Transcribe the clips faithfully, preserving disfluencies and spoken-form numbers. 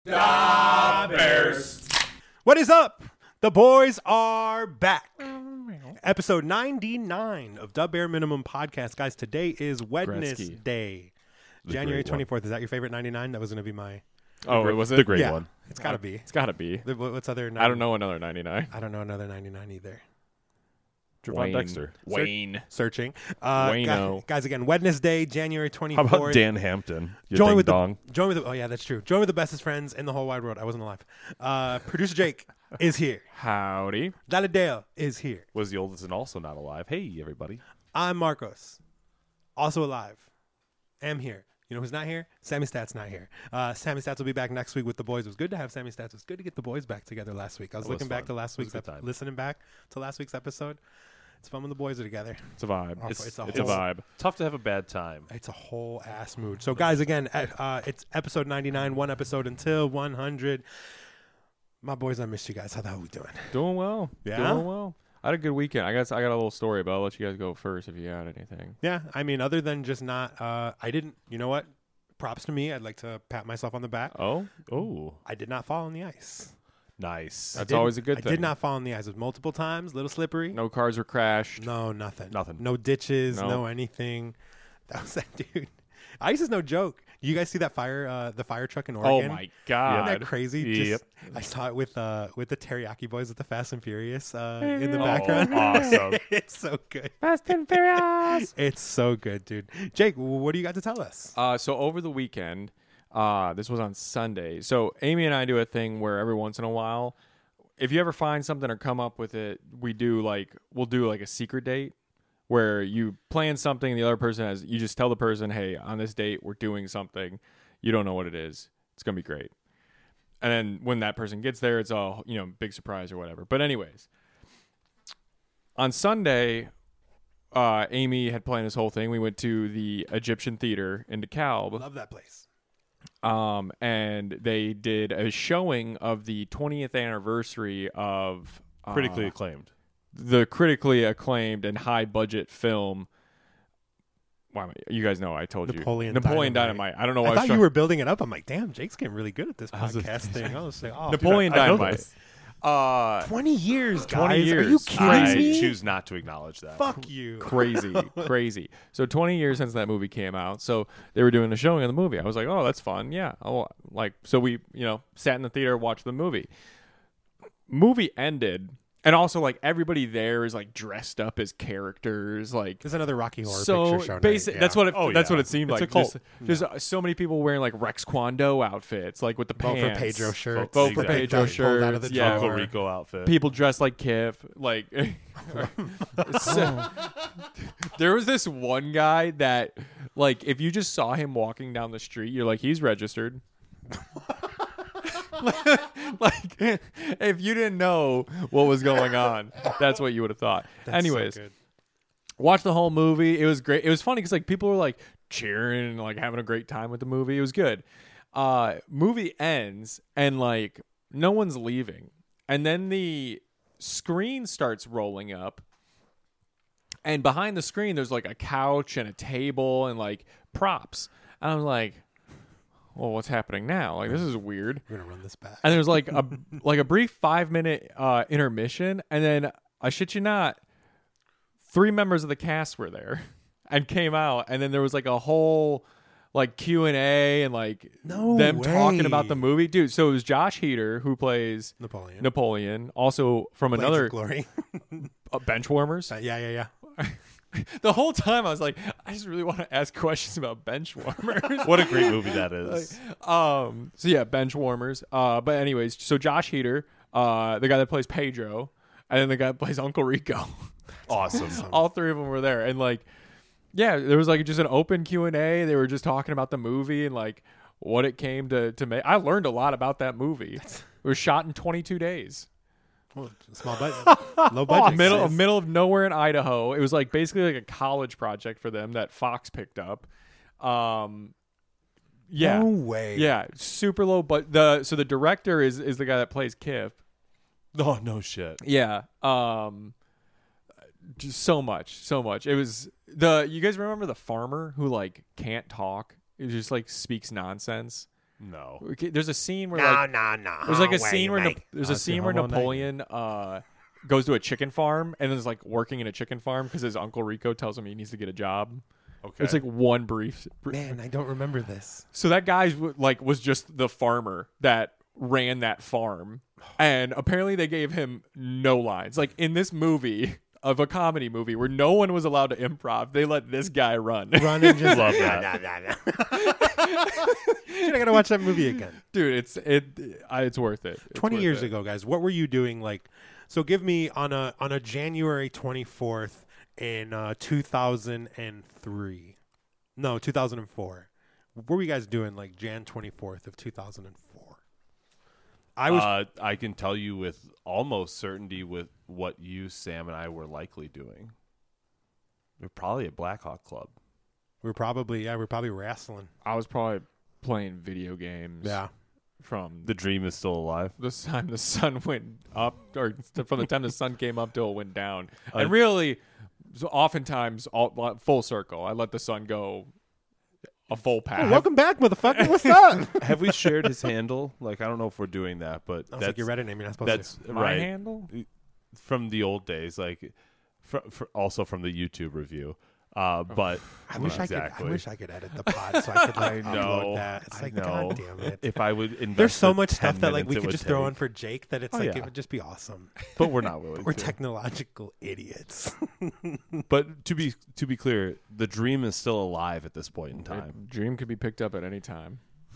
Da Bears. What is up? The boys are back. Episode ninety-nine of Dub Bear Minimum Podcast. Guys, today is Wednesday. The January great one. twenty-fourth. Is that your favorite ninety-nine? That was going to be my... Oh, it was The it? great yeah, one. it's got to be. It's got to be. The- What's other... I don't know another ninety-nine. I don't know another ninety-nine either. Javon Wayne. Dexter. Wayne. Searching. Uh, Wayno. guys, guys, again, Wednesday, January How twenty-fourth. about Dan Hampton? Your Join ding with dong. the join with the, oh yeah, that's true. Join with the bestest friends in the whole wide world. I wasn't alive. Uh, Producer Jake is here. Howdy. Daladale is here. Was the oldest and also not alive. Hey, everybody. I'm Marcos, also alive. Am here. You know who's not here? Sammy Stats not here. Uh, Sammy Stats will be back next week with the boys. It was good to have Sammy Stats. It was good to get the boys back together last week. I was That was looking back fun. to last It was week's a good ep- time. listening back to last week's episode. It's fun when the boys are together. It's a vibe. Oh, It's, it's a it's a whole- vibe. Tough to have a bad time. It's a whole ass mood. So, guys, again, at, uh, it's episode ninety-nine, one episode until one hundred. My boys, I missed you guys. How the hell are we doing? Doing well. Yeah? Doing well. I had a good weekend. I got I got a little story, but I'll let you guys go first if you got anything. Yeah, I mean, other than just not, uh, I didn't, you know what? Props to me. I'd like to pat myself on the back. Oh, Oh, I did not fall on the ice. nice. I That's didn't- always a good I thing. did not fall on the ice. It was multiple times, a little slippery. no cars were crashed. No, nothing. Nothing. No ditches, No. no anything. That was that dude. Ice is no joke. You guys see that fire, uh, the fire truck in Oh Oregon? my Isn't god. that crazy? Yep. Just, I saw it with uh, with the Teriyaki Boys with the Fast and Furious uh, in the Oh, background. awesome. It's so good. Fast and Furious. It's so good, dude. Jake, what do you got to tell us? Uh, so over the weekend, uh, this was on Sunday. So Amy and I do a thing where every once in a while, if you ever find something or come up with it, we do like we'll do like a secret date where you plan something, and the other person has you just tell the person, hey, on this date we're doing something. You don't know what it is. It's gonna be great. And then when that person gets there, it's a you know big surprise or whatever. But anyways, on Sunday, uh, Amy had planned this whole thing. We went to the Egyptian Theater in DeKalb, Love that place. um, and they did a showing of the twentieth anniversary of uh, Critically acclaimed. the critically acclaimed and high budget film. Wow, you guys know I told Napoleon you Napoleon Dynamite. Dynamite. I don't know I why I, was thought you trying- were building it up. I'm like, damn, Jake's getting really good at this I was just- podcast thing. I was like, oh, Napoleon Dude, I- I know Dynamite. this. Uh, twenty years, guys. twenty Are you years. kidding I me? choose not to acknowledge that. Fuck you. crazy, crazy. So twenty years since that movie came out. So they were doing a showing of the movie. I was like, oh, that's fun. Yeah. Oh, like so we, you know, sat in the theater, watched the movie. Movie ended, and also like everybody there is like dressed up as characters, like. There's another Rocky Horror So Picture Show night, basic. yeah. That's what it. Oh, that's yeah. what it seemed It's like. a cult. Just, there's uh, so many people wearing like Rex Kwon Do outfits, like with the Vote pants. for Pedro shirts. Vote for Exactly. Pedro Pulled shirts. out of the yeah, Uncle drawer. Rico outfit. people dressed like Kif. Like, So- there was this one guy that, like, if you just saw him walking down the street, you're like, he's registered. Like, if you didn't know what was going on, that's what you would have thought. That's so Anyways, good. watched the whole movie. It was great. It was funny because like people were like cheering and like having a great time with the movie. It was good. Uh, movie ends and like no one's leaving, and then the screen starts rolling up, and behind the screen there's like a couch and a table and like props. And I'm like, well, what's happening now? Like this is weird. We're gonna run this back. And there's like a like a brief five minute uh, intermission, and then I shit you not, three members of the cast were there and came out, and then there was like a whole like Q and A and like No them way. talking about the movie, dude. So it was Josh Heater who plays Napoleon. Napoleon, also from Blades another of Glory. uh, Benchwarmers. Uh, yeah, yeah, yeah. The whole time I was like, I just really want to ask questions about Benchwarmers. What a great movie that is. Um. So yeah, bench warmers. Uh. But anyways, so Josh Heater, uh, the guy that plays Pedro, and then the guy that plays Uncle Rico. Awesome. All three of them were there, and like, yeah, there was like just an open Q and A. They were just talking about the movie and like what it came to to make. I learned a lot about that movie. It was shot in twenty-two days. Well, small budget, low budget. middle guys. middle of nowhere in Idaho. It was like basically like a college project for them that Fox picked up. Um. Yeah. No way. Yeah, super low, but the so the director is is the guy that plays Kif. Oh, no shit. Yeah, um, just so much, so much. It was the you guys remember the farmer who like can't talk? He just like speaks nonsense. No. Okay, there's a scene where No, like no, no. there's like a Where scene you where Na- make- there's Oh, a it's scene your where Homo Night. Napoleon uh, goes to a chicken farm and is like working in a chicken farm because his uncle Rico tells him he needs to get a job. Okay. It's like one brief. br- Man, I don't remember this. So that guy's w- like was just the farmer that ran that farm, and apparently they gave him no lines. Like in this movie of a comedy movie where no one was allowed to improv, they let this guy run. Run and just Love Nah, that. nah, nah, nah. Dude, I gotta watch that movie again. Dude, it's it. I, it's worth it. It's Twenty worth years it. ago, guys, what were you doing? Like, so give me on a on a January twenty fourth in uh, two thousand and three. No, two thousand and four. What were you guys doing? Like Jan twenty fourth of two thousand and four. I was. Uh, I can tell you with almost certainty with what you, Sam, and I were likely doing. We're probably at Blackhawk Club. we were probably yeah. We are probably wrestling. I was probably playing video games. Yeah. From The dream is still alive. the time the sun went up, or from the time the sun came up till it went down, Uh, and really, so oftentimes, all, full circle. I let the sun go a full path. Oh, welcome back, motherfucker. What's up? Have we shared his handle? Like, I don't know if we're doing that, but I was that's like, your Reddit name. You're not supposed that's to. My right handle. from the old days. Like, fr- fr- also from the YouTube review. Uh, but I wish I exactly. could. I wish I could edit the pod so I could like I upload know. that. It's I like, know. god damn it. If I would invest There's so the much ten stuff that like we minutes it could would just throw take. on for Jake that it's Oh, like yeah. it would just be awesome. but we're not willing. We're to. technological idiots. But to be to be clear, the dream is still alive at this point in time. Dream could be picked up at any time.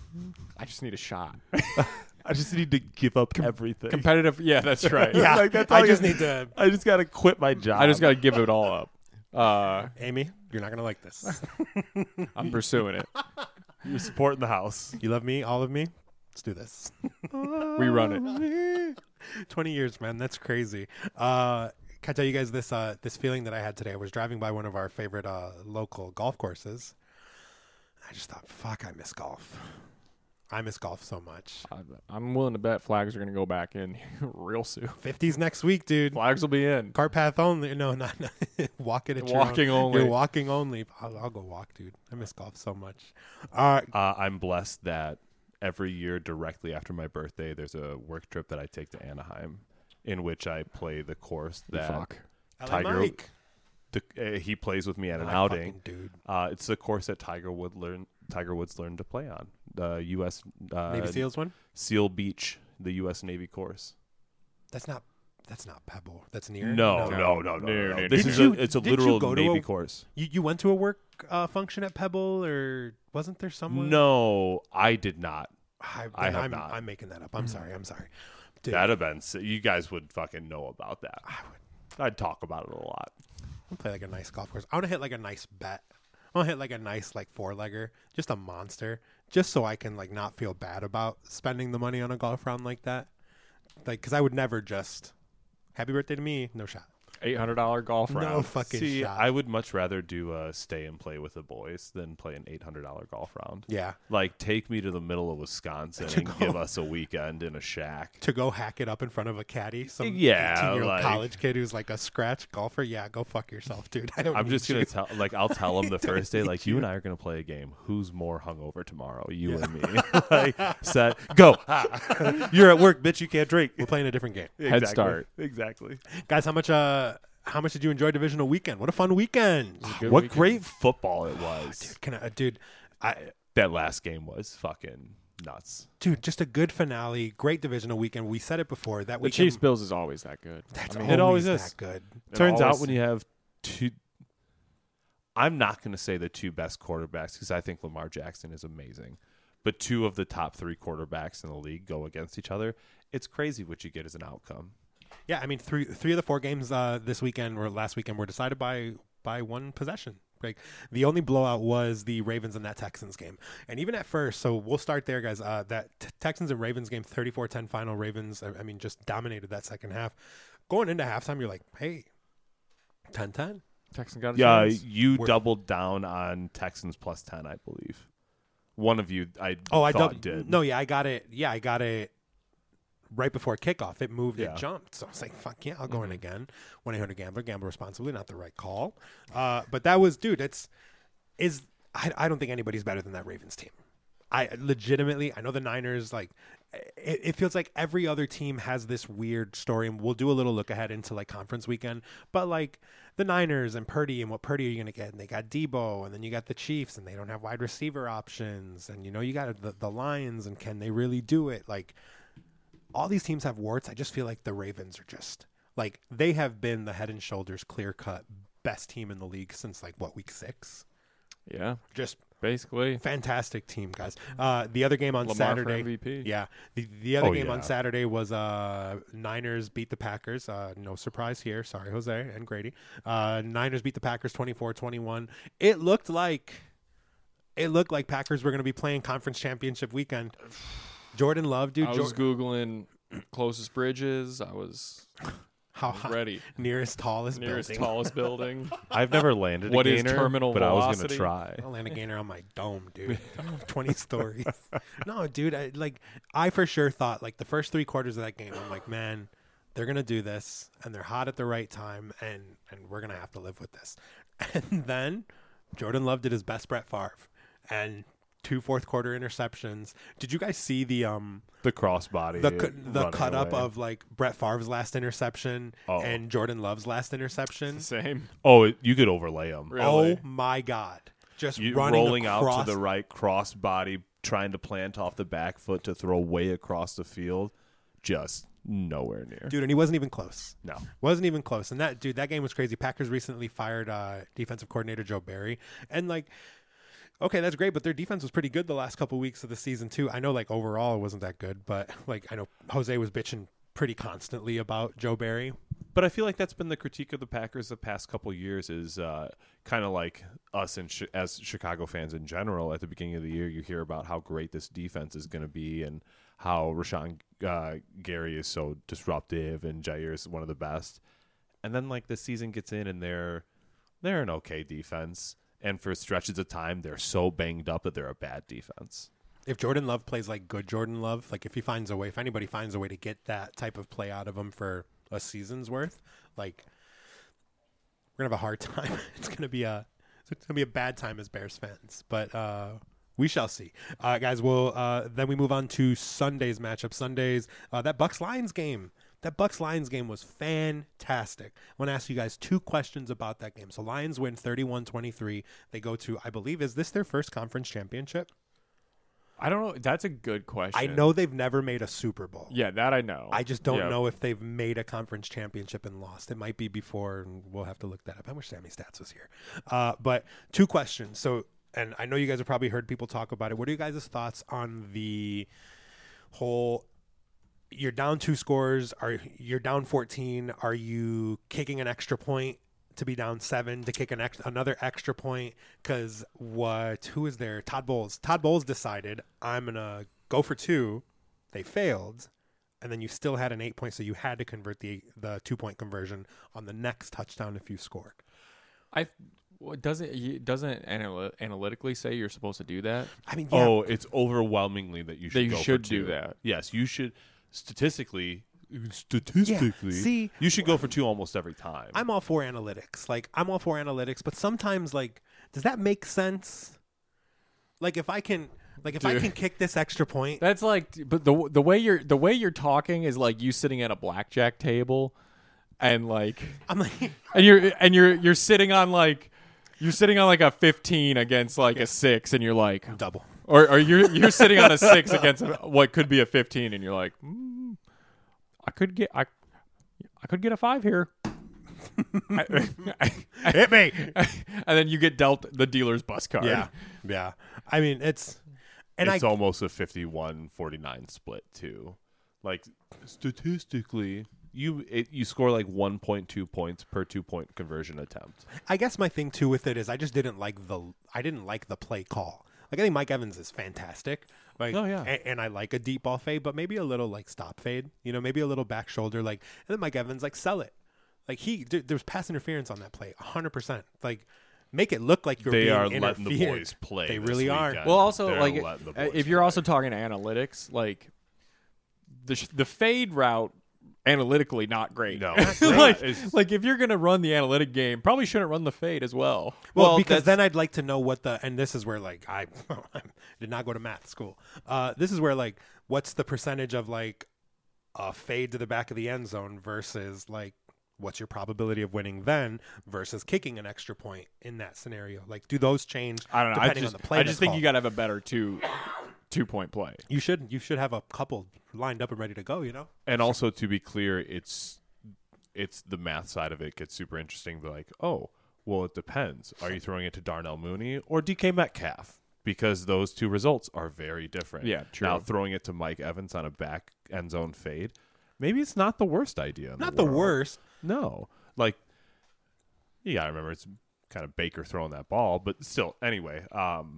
I just need a shot. I just need to give up everything. Competitive. Yeah, that's right. yeah, Like, that's all I I just got- need to. I just got to quit my job. I just got to give it all up. Uh, Amy, you're not gonna like this. I'm pursuing it. You're supporting the house. You love me, all of me. Let's do this. We run it. Twenty years, man. That's crazy. Uh, can I tell you guys this? Uh, this feeling that I had today. I was driving by one of our favorite uh, local golf courses. I just thought, fuck, I miss golf. I miss golf so much. I- I'm willing to bet flags are going to go back in real soon. fifties next week, dude. Flags will be in. Cart path only. No, not, not walk it at your Walking own. only. You're walking only. I'll, I'll go walk, dude. I miss golf so much. Uh, Uh, I'm blessed that every year, directly after my birthday, there's a work trip that I take to Anaheim, in which I play the course that Fuck. L A Tiger- Mike. the, uh, he plays with me at an My outing. fucking dude. Uh, it's the course that Tiger Wood learn Tiger Woods learned to play on. The U S Uh, Navy SEALs one. Seal Beach, the U S Navy course. That's not. That's not Pebble. That's near. No, no, no, no. No, no, no, no. This Did is you- a, it's a did you literal go to Navy a- course. You you went to a work uh, function at Pebble, or wasn't there someone? No, I did not. I, I have I'm, not. I'm making that up. I'm sorry. I'm sorry. Dude, That'd have been. si- You guys would fucking know about that. I would I'd talk about it a lot. I'll play like a nice golf course. I want to hit like a nice bet. I want to hit like a nice like four legger, just a monster, just so I can like not feel bad about spending the money on a golf round like that. Like, because I would never just happy birthday to me, no shot. eight hundred dollars golf No round. fucking See, shot. I would much rather do a stay and play with the boys than play an eight hundred dollar golf round. Yeah. Like, take me to the middle of Wisconsin To and go- give us a weekend in a shack. To go hack it up in front of a caddy, some Yeah, eighteen-year-old like- college kid who's like a scratch golfer. Yeah, go fuck yourself, dude. I don't. I'm need just you. gonna tell, like, I'll tell them the Don't first day, need like, you you. and I are gonna play a game. Who's more hungover tomorrow, you or me? Like, set, go. You're at work, bitch. You can't drink. We're playing a different game, Head Exactly. start. Exactly. guys. How much? Uh, how much did you enjoy divisional weekend? What a fun weekend, Good What weekend. great football it was. dude. Can I, dude? I That last game was fucking nuts. dude, just a good finale. Great divisional weekend. We said it before that The weekend. Chiefs Bills is always that good. That's I mean, It always always is. that good. it Turns out always- when you have two, I'm not going to say the two best quarterbacks because I think Lamar Jackson is amazing, but two of the top three quarterbacks in the league go against each other. It's crazy what you get as an outcome. Yeah, I mean, three three of the four games uh, this weekend or last weekend were decided by by one possession. Like the only blowout was the Ravens and that Texans game, and even at first. So we'll start there, guys. Uh, that t- Texans and Ravens game, thirty-four ten final. Ravens, I, I mean, just dominated that second half. Going into halftime, you're like, hey, ten ten. Texans got a Yeah, chance. you We're- doubled down on Texans plus ten, I believe. One of you, I Oh, I thought dub- did. No, yeah, I got it. Yeah, I got it right before kickoff. It moved, Yeah. it jumped. So I was like, fuck yeah, I'll go in again. one eight hundred gambler, gamble responsibly, not the right call. Uh, but that was, dude, it's, is, I, I don't think anybody's better than that Ravens team. I legitimately, I know the Niners, like, it, it feels like every other team has this weird story, and we'll do a little look ahead into like conference weekend. But like the Niners and Purdy, and what Purdy are you going to get? And they got Debo, and then you got the Chiefs, and they don't have wide receiver options. And, you know, you got the, the Lions, and can they really do it? Like, all these teams have warts. I just feel like the Ravens are just, like, they have been the head and shoulders clear-cut best team in the league since, like, what, week six? Yeah. Just basically. Fantastic team, guys. Uh, the other game on Lamar Saturday. for M V P. Yeah. The, the other Oh, game yeah. on Saturday was uh, Niners beat the Packers. Uh, no surprise here. Sorry, Jose and Grady. Uh, Niners beat the Packers twenty-four twenty-one. It looked like it looked like Packers were going to be playing conference championship weekend. Jordan Love, dude. I was Jor- Googling closest bridges. I was, how I was high? Ready. Nearest tallest Nearest building. tallest building. I've never landed a What is gainer, terminal but I was velocity? gonna try. I'll land a gainer on my dome, dude. twenty stories. No, dude. I, like, I for sure thought, like, the first three quarters of that game, I'm like, man, they're going to do this, and they're hot at the right time, and, and we're going to have to live with this. And then Jordan Love did his best Brett Favre, and two fourth quarter interceptions. Did you guys see the um The crossbody. the cu- the running cut up away. of like Brett Favre's last interception Oh. and Jordan Love's last interception? Same. Oh, it- you could overlay them. Really? Oh my God! Just You, running rolling across, out to the right, crossbody, trying to plant off the back foot to throw way across the field, just nowhere near. dude, and he wasn't even close. No. Wasn't even close. And that dude, that game was crazy. Packers recently fired uh, defensive coordinator Joe Barry, and like, okay, that's great, but their defense was pretty good the last couple weeks of the season too. I know, like, overall it wasn't that good, but like, I know Jose was bitching pretty constantly about Joe Barry. But I feel like that's been the critique of the Packers the past couple years is uh, kind of like us and sh- as Chicago fans in general. At the beginning of the year, you hear about how great this defense is going to be and how Rashawn uh, Gary is so disruptive and Jair is one of the best. And then like the season gets in and they're they're an okay defense. And for stretches of time, they're so banged up that they're a bad defense. If Jordan Love plays like good Jordan Love, like if he finds a way, if anybody finds a way to get that type of play out of him for a season's worth, like, we're gonna have a hard time. It's gonna be a it's gonna be a bad time as Bears fans, but uh, we shall see. Uh, guys, we'll uh, then we move on to Sunday's matchup. Sundays, uh, that Bucks Lions game. That Bucks Lions game was fantastic. I want to ask you guys two questions about that game. So Lions win thirty-one twenty-three. They go to, I believe, is this their first conference championship? I don't know. That's a good question. I know they've never made a Super Bowl. Yeah, that I know. I just don't Yeah. know if they've made a conference championship and lost. It might be before, and we'll have to look that up. I wish Sammy Stats was here. Uh, but two questions. So, and I know you guys have probably heard people talk about it. What are you guys' thoughts on the whole? You're down two scores. Are you're down fourteen? Are you kicking an extra point to be down seven to kick an ex- another extra point? Because what? Who is there? Todd Bowles. Todd Bowles decided I'm gonna go for two. They failed, and then you still had an eight point, so you had to convert the the two point conversion on the next touchdown if you scored. I well, doesn't it doesn't anal- analytically say you're supposed to do that. I mean, yeah, Oh, it's overwhelmingly that you should That you go should for do two. that. Yes, you should. Statistically, statistically, see, you should go for two almost every time. I'm all for analytics. Like, I'm all for analytics, but sometimes, like, does that make sense? Like, if I can, like, if I Dude. can kick this extra point, That's like, but the the way you're the way you're talking is like you sitting at a blackjack table, and like, I'm like, and you're and you're you're sitting on like, you're sitting on like a fifteen against like a six, and you're like, double. or or you're you're sitting on a six against what could be a fifteen, and you're like, mm, I could get I, I could get a five here. I- I- Hit me. and then you get dealt the dealer's bus card. Yeah, yeah. I mean, it's and it's I almost a fifty-one forty-nine split too. Like statistically, you it, you score like one point two points per two point conversion attempt. I guess my thing too with it is I just didn't like the I didn't like the play call. Like, I think Mike Evans is fantastic. Like, Oh, yeah. and, and I like a deep ball fade, but maybe a little like stop fade. You know, maybe a little back shoulder. Like, and then Mike Evans like sell it. Like he there, there was pass interference on that play, one hundred percent. Like, make it look like you're They being are interfered. letting the boys play. They this really are. weekend. Well, also They're like letting the uh, boys if you're play. also talking analytics, like the sh- the fade route analytically not great. No. like, It's- like if you're gonna run the analytic game, probably shouldn't run the fade as well. Well, Well, because that's- then I'd like to know what the and this is where like I did not go to math school. Uh, this is where like what's the percentage of like a fade to the back of the end zone versus like what's your probability of winning then versus kicking an extra point in that scenario? Like, do those change? I don't know. I Depending just, on the play I that's just think called? you got to have a better two two point play. You should you should have a couple lined up and ready to go. You know. And also, to be clear, it's it's the math side of it gets super interesting. They're like, oh, well, it depends. Are you throwing it to Darnell Mooney or D K Metcalf? Because those two results are very different. Yeah, true. Now, throwing it to Mike Evans on a back end zone fade, maybe it's not the worst idea. In Not the, the world. worst. No, like you gotta remember it's kind of Baker throwing that ball, but still. Anyway, um,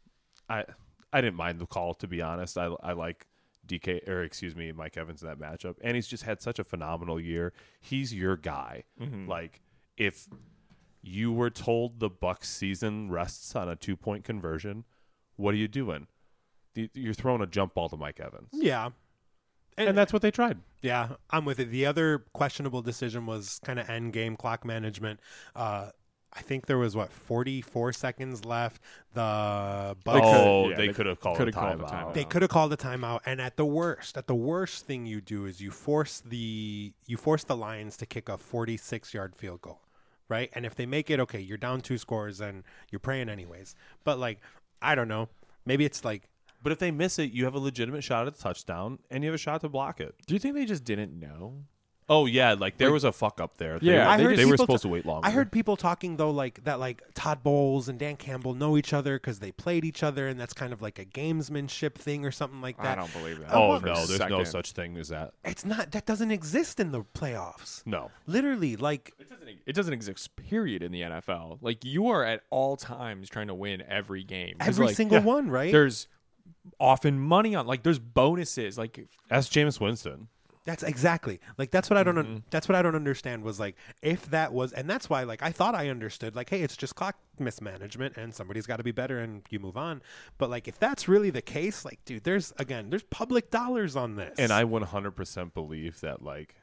I I didn't mind the call, to be honest. I I like D K or excuse me Mike Evans in that matchup, and he's just had such a phenomenal year. He's your guy. Mm-hmm. Like if you were told the Bucs season rests on a two point conversion, what are you doing? The- You're throwing a jump ball to Mike Evans, Yeah. and that's what they tried. Yeah, I'm with it. The other questionable decision was kind of end game clock management. Uh, I think there was what forty-four seconds left. The Bucks, Oh, yeah, they they could have called a coulda called a timeout. timeout. they could have called a timeout. And at the worst, at the worst thing you do is you force the you force the Lions to kick a forty-six yard field goal, right? And if they make it, okay, you're down two scores and you're praying anyways. But like, I don't know, maybe it's like. But if they miss it, you have a legitimate shot at a touchdown, and you have a shot to block it. Do you think they just didn't know? Oh yeah, like there Like- was a fuck up there. They, Yeah, were- I they, heard they were people supposed t- to wait longer. I heard people talking though, like that, like Todd Bowles and Dan Campbell know each other because they played each other, and that's kind of like a gamesmanship thing or something like that. I don't believe that. Oh for a no, there's no second. such thing as that. It's not. That doesn't exist in the playoffs. No. Literally, like It doesn't, it doesn't exist, period, in the N F L. Like, you are at all times trying to win every game. 'Cause, every like, single yeah, one, right? There's often money on, like, there's bonuses. Like, Ask Jameis Winston. That's exactly like that's what I don't. Mm-hmm. Un- that's what I don't understand. Was like if that was, and that's why like I thought I understood. Like, hey, it's just clock mismanagement, and somebody's got to be better, and you move on. But like if that's really the case, like dude, there's again, there's public dollars on this, And I one hundred percent believe that like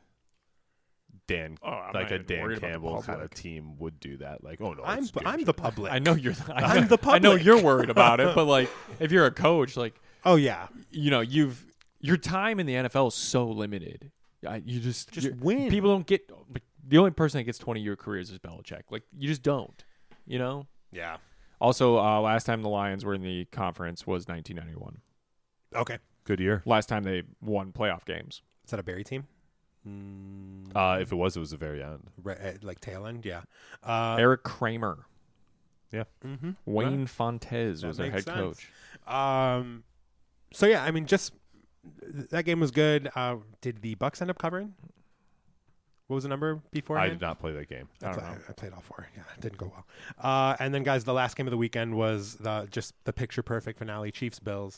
Dan, Oh, I'm like not a even Dan worried about the Campbell kind of public. team would do that. Like, oh no, I'm it's I'm James. the public. I know you're. I I'm know, the I know public. you're worried about it, but like, if you're a coach, like, Oh yeah, you know, you've your time in the N F L is so limited. I, you just Just you're- win. People don't get. Like, the only person that gets twenty year careers is Belichick. Like, you just don't. You know. yeah. Also, uh, last time the Lions were in the conference was nineteen ninety-one. Okay, Good year. Last time they won playoff games. is that a Barry team? Mm, Uh, if it was, it was the very end. re- uh, like tail end, yeah. Uh, Eric Kramer, mm-hmm. Wayne Fontes that was their head makes sense. coach. Um, so yeah, I mean, just th- that game was good. Uh, did the Bucks end up covering? What was the number before? I did not play that game. I don't I, know. I played all four. Yeah, it didn't go well. Uh, and then, guys, the last game of the weekend was the just the picture perfect finale: Chiefs Bills.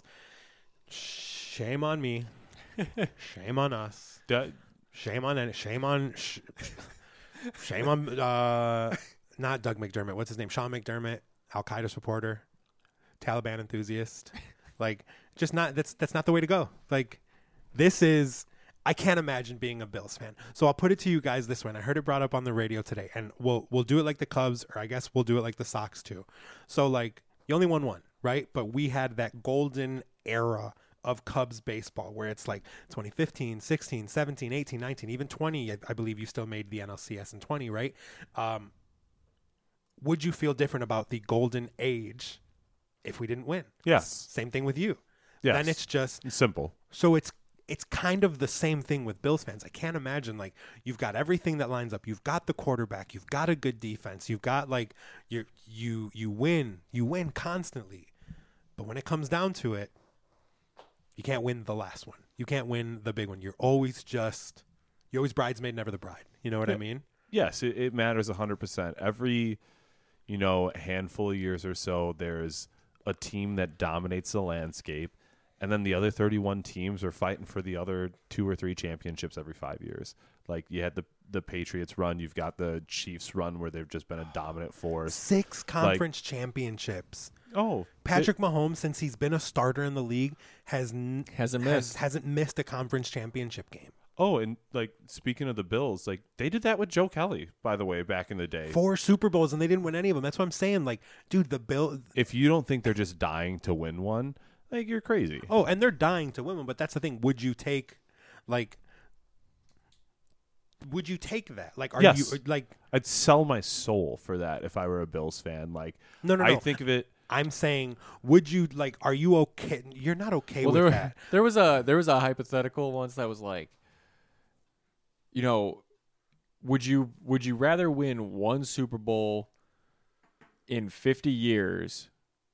Shame on me. Shame on us. That- Shame on it. Shame on. Sh- shame on. Uh, not Doug McDermott. What's his name? Sean McDermott, Al Qaeda supporter, Taliban enthusiast. Like, just not. That's that's not the way to go. Like, this is. I can't imagine being a Bills fan. So I'll put it to you guys this way. And I heard it brought up on the radio today, and we'll we'll do it like the Cubs, or I guess we'll do it like the Sox too. So like, you only won one, right? But we had that golden era of Cubs baseball where it's like twenty fifteen, sixteen, seventeen, eighteen, nineteen, even twenty. I, I believe you still made the N L C S in twenty, right? Um, would you feel different about the golden age if we didn't win? yes. Same thing with you. Yes. Then it's just Simple. so it's it's kind of the same thing with Bills fans. I can't imagine like you've got everything that lines up. You've got the quarterback. You've got a good defense. You've got like you you you win. You win constantly. But when it comes down to it, you can't win the last one. You can't win the big one. You're always just you're always bridesmaid, never the bride. You know what I Yeah. mean? Yes, it, it matters one hundred percent. Every, you know, handful of years or so, there's a team that dominates the landscape, and then the other thirty-one teams are fighting for the other two or three championships every five years. Like, you had the the Patriots run, you've got the Chiefs run where they've just been a dominant force. Six conference championships. Oh, Patrick Mahomes, since he's been a starter in the league, has n- Hasn't has- missed. hasn't missed a conference championship game. Oh, and like speaking of the Bills, like they did that with Joe Kelly, by the way, back in the day. Four Super Bowls and they didn't win any of them. That's what I'm saying. Like, dude, the Bill. If you don't think they're just dying to win one, like you're crazy. Oh, and they're dying to win one. But that's the thing. Would you take, like, would you take that? Like, are Yes. you like? I'd sell my soul for that if I were a Bills fan. Like, No, no, I no. think of it. I'm saying, would you like? Are you okay? You're not okay Well, with there, that. there was a there was a hypothetical once that was like, you know, would you would you rather win one Super Bowl in fifty years,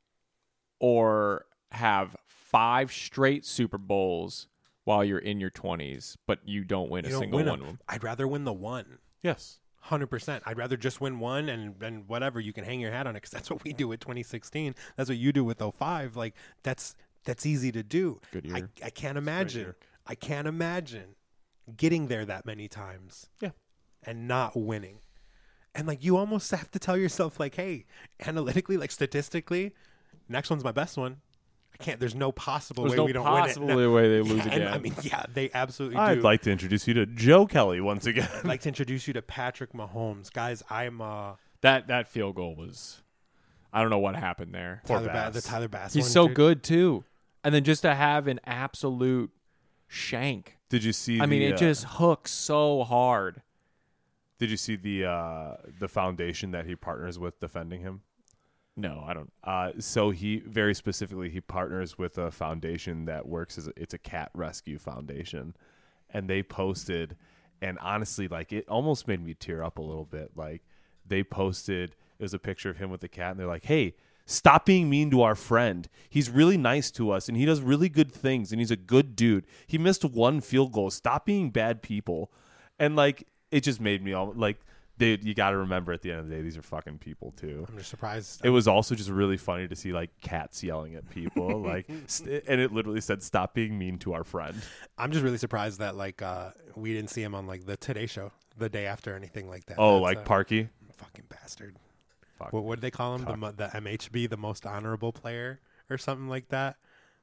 or have five straight Super Bowls while you're in your twenties, but you don't win You a don't single win one them. of them? I'd rather win the one. Yes. Hundred percent. I'd rather just win one and and whatever you can hang your hat on it because that's what we do with twenty sixteen. That's what you do with oh five. Like that's that's easy to do. Good I, year. I can't imagine. year. I can't imagine getting there that many times. Yeah. And not winning. And like you almost have to tell yourself like, hey, analytically, like statistically, next one's my best one. I can't. There's no possible There's way no we don't possible win it. No. way they lose Yeah, again. and, I mean, yeah, they absolutely I'd do. like to introduce you to Joe Kelly once again. I'd like to introduce you to Patrick Mahomes, guys. I'm uh. that that field goal was, I don't know what happened there. Poor Tyler ba- Bass. the Tyler Bass. He's one, so dude. good too, and then just to have an absolute shank. Did you see? I mean, the, it uh, just hooks so hard. Did you see the uh, the foundation that he partners with defending him? No, I don't. Uh, so he very specifically he partners with a foundation that works as a, it's a cat rescue foundation, and they posted, and honestly, like it almost made me tear up a little bit. Like they posted, it was a picture of him with the cat, and they're like, "Hey, stop being mean to our friend. He's really nice to us, and he does really good things, and he's a good dude. He missed one field goal. Stop being bad people." And like it just made me all like. Dude, you got to remember at the end of the day, these are fucking people too. I'm just surprised. It was also just really funny to see like cats yelling at people, like, st- and it literally said, "Stop being mean to our friend." I'm just really surprised that like uh, we didn't see him on like the Today Show the day after or anything like that. Oh, That's like a Parky. fucking bastard. Fuck. What would they call him? The, Cuck. mo- the M H B, the most honorable player, or something like that.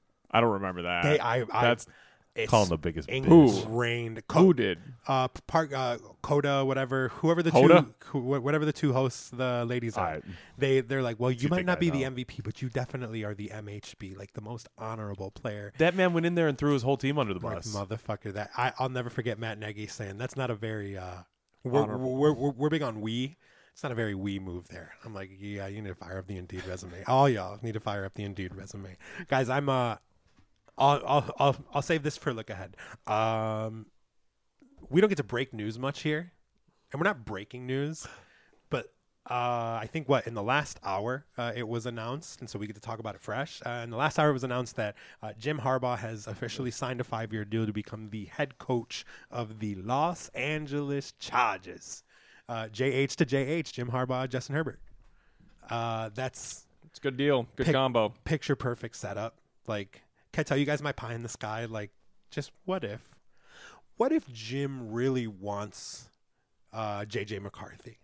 I don't remember that. They, I, I, that's it's Calling the biggest bitch. ingrained. Co- who did. uh, Park, uh, Coda, whatever, whoever the Hoda? two, who, whatever the two hosts, the ladies are. Alright. They, they're like, well, you You might think not I be the know. M V P, but you definitely are the M H B, like the most honorable player. That man went in there and threw his whole team under the Like, bus. motherfucker, that I, I'll never forget Matt Nagy saying that's not a very uh, we're, Honorable. we're, we're we're big on we. It's not a very we move there. I'm like, yeah, you need to fire up the Indeed resume. All y'all need to fire up the Indeed resume, guys. I'm uh, I'll I'll I'll, I'll save this for look ahead. Um, we don't get to break news much here, and we're not breaking news, but. Uh, I think what in the last hour uh, it was announced, and so we get to talk about it fresh. Uh, in the last hour, it was announced that uh, Jim Harbaugh has officially signed a five-year deal to become the head coach of the Los Angeles Chargers. Uh, J H to J H, Jim Harbaugh, Justin Herbert. Uh, that's It's a good deal. Good Pick- combo. picture perfect setup. Like, can I tell you guys my pie in the sky? Like, just what if? What if Jim really wants uh, J J McCarthy?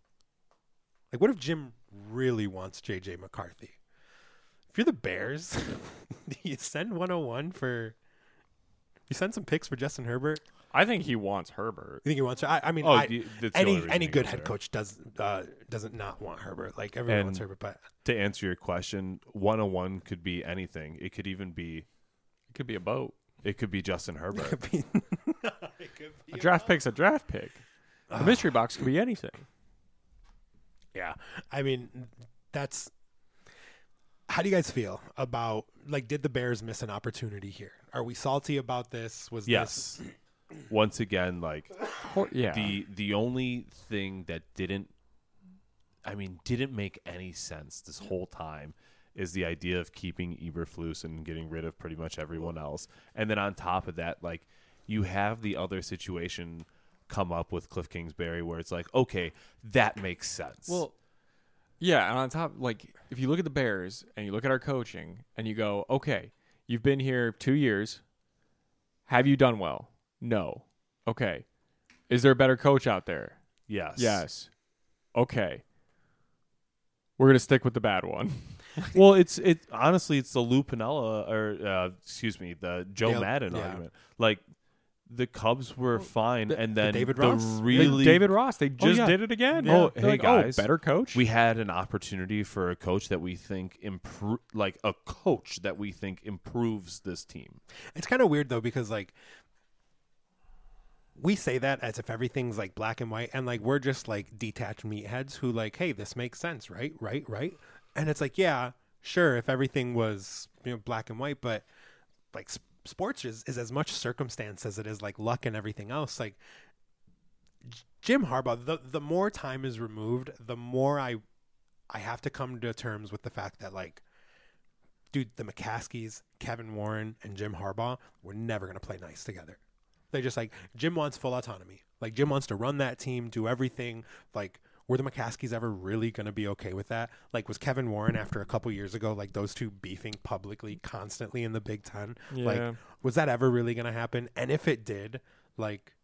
Like, what if Jim really wants J J McCarthy? If you're the Bears, do you send one oh one for? You send some picks for Justin Herbert. I think he wants Herbert. You think he wants? I, I mean, Oh, I, the- that's the only any reason any he good goes head there. coach does uh, doesn't not want Herbert. Like everyone And- wants Herbert, but To answer your question, one oh one could be anything. It could even be, It could be a boat. it could be Justin Herbert. it could be. it could be A draft pick's a draft pick. A mystery box could be anything. Yeah, I mean, that's. How do you guys feel about like? Did the Bears miss an opportunity here? Are we salty about this? Was Yes. Once again, like Or- yeah. the the only thing that didn't, I mean, didn't make any sense this whole time is the idea of keeping Eberflus and getting rid of pretty much everyone else. And then on top of that, like you have the other situation come up with Cliff Kingsbury where it's like, okay, that makes sense. Well, yeah, and on top, like, if you look at the Bears and you look at our coaching and you go, okay, you've been here two years. Have you done well? No. Okay. Is there a better coach out there? yes. Yes. Okay. We're going to stick with the bad one. Well, it's it honestly, it's the Lou Piniella or uh, excuse me, the Joe Yeah, Madden yeah. argument. Like the Cubs were fine, the- and the then David the Ross? really David Ross, they just yeah. did it again. Yeah. Oh, They're hey, like, guys. oh, better coach. we had an opportunity for a coach that we think improve, like a coach that we think improves this team. It's kind of weird though because like we say that as if everything's like black and white, and like we're just like detached meatheads who like, hey, this makes sense, right, right, right, and it's like, yeah, sure, if everything was, you know, black and white, but like sp- sports is, is as much circumstance as it is like luck and everything else. Like J- Jim Harbaugh, the the more time is removed, the more I I have to come to terms with the fact that like, dude, the McCaskies, Kevin Warren, and Jim Harbaugh were never going to play nice together. They just like, Jim wants full autonomy. Like Jim wants to run that team, do everything. Like, were the McCaskies ever really going to be okay with that? Like, was Kevin Warren after a couple years ago, like those two beefing publicly constantly in the Big Ten? Yeah. Like, was that ever really going to happen? And if it did, like,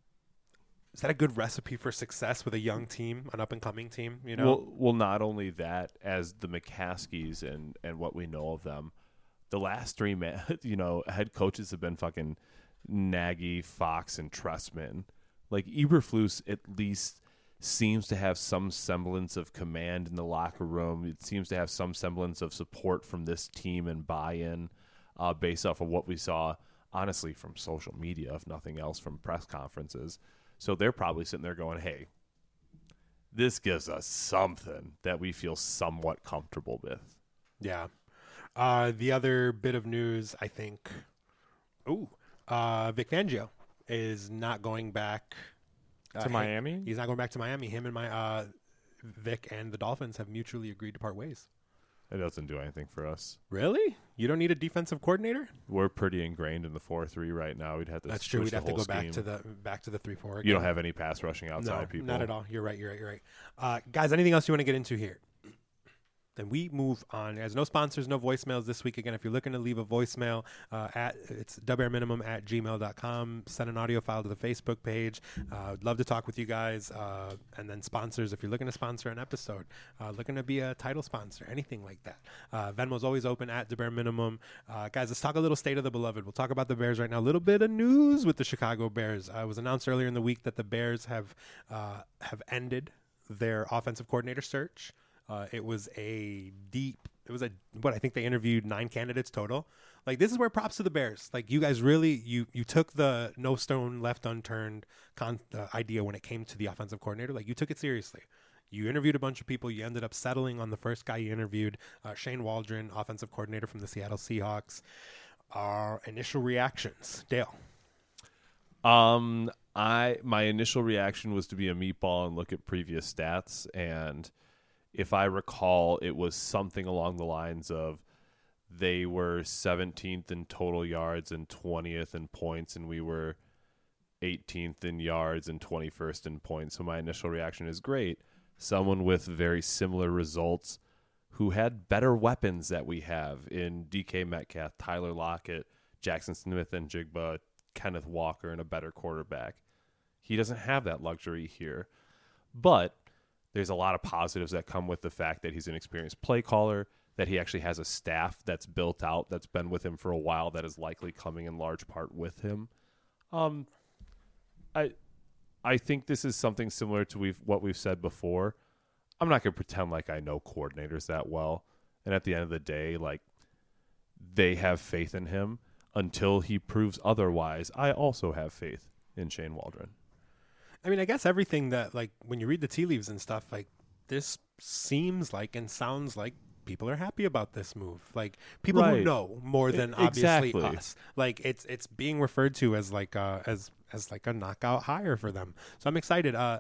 is that a good recipe for success with a young team, an up and coming team? You know, Well, well, not only that, as the McCaskies and and what we know of them, the last three man, you know, head coaches have been fucking Nagy, Fox, and Trestman. Like Eberflus at least seems to have some semblance of command in the locker room. It seems to have some semblance of support from this team and buy-in, uh, based off of what we saw, honestly, from social media, if nothing else, from press conferences. So they're probably sitting there going, hey, this gives us something that we feel somewhat comfortable with. yeah. Uh, the other bit of news, I think, ooh, uh, Vic Fangio is not going back uh, to he- Miami. He's not going back to Miami. Him and my uh, Vic and the Dolphins have mutually agreed to part ways. It doesn't do anything for us. Really? You don't need a defensive coordinator? We're pretty ingrained in the four three right now. We'd have to That's true. switch We'd the have to whole go back scheme. to the back to the three four. You don't have any pass rushing outside no, people. not at all. You're right. You're right. You're right. Uh, guys, anything else you want to get into here? Then we move on. There's no sponsors, no voicemails this week. Again, if you're looking to leave a voicemail, uh, at it's minimum at gmail dot com. Send an audio file to the Facebook page. Uh, I'd love to talk with you guys. Uh, and then sponsors, if you're looking to sponsor an episode, uh, looking to be a title sponsor, anything like that. Uh, Venmo's always open at the bare minimum. Uh, guys, let's talk a little state of the beloved. We'll talk about the Bears right now. A little bit of news with the Chicago Bears. Uh, it was announced earlier in the week that the Bears have uh, have ended their offensive coordinator search. Uh, it was a deep, it was a, what I think they interviewed nine candidates total. Like, this is where props to the Bears. Like, you guys really, you you took the no stone left unturned con, uh, idea when it came to the offensive coordinator. Like, you took it seriously. You interviewed a bunch of people. You ended up settling on the first guy you interviewed, uh, Shane Waldron, offensive coordinator from the Seattle Seahawks. Our initial reactions, Dale. Um, I my initial reaction was to be a meatball and look at previous stats, and if I recall, it was something along the lines of they were seventeenth in total yards and twentieth in points, and we were eighteenth in yards and twenty-first in points. So my initial reaction is great. Someone with very similar results who had better weapons that we have in D K Metcalf, Tyler Lockett, Jackson Smith and Jigba, Kenneth Walker, and a better quarterback. He doesn't have that luxury here. But there's a lot of positives that come with the fact that he's an experienced play caller, that he actually has a staff that's built out, that's been with him for a while, that is likely coming in large part with him. Um, I I think this is something similar to we've what we've said before. I'm not going to pretend like I know coordinators that well. And at the end of the day, like, they have faith in him until he proves otherwise. I also have faith in Shane Waldron. I mean, I guess everything that, like, when you read the tea leaves and stuff, like, this seems like and sounds like people are happy about this move. Like, people Right. who know more than E- obviously exactly. us. Like, it's it's being referred to as like uh, as as like a knockout hire for them. So I'm excited. Uh,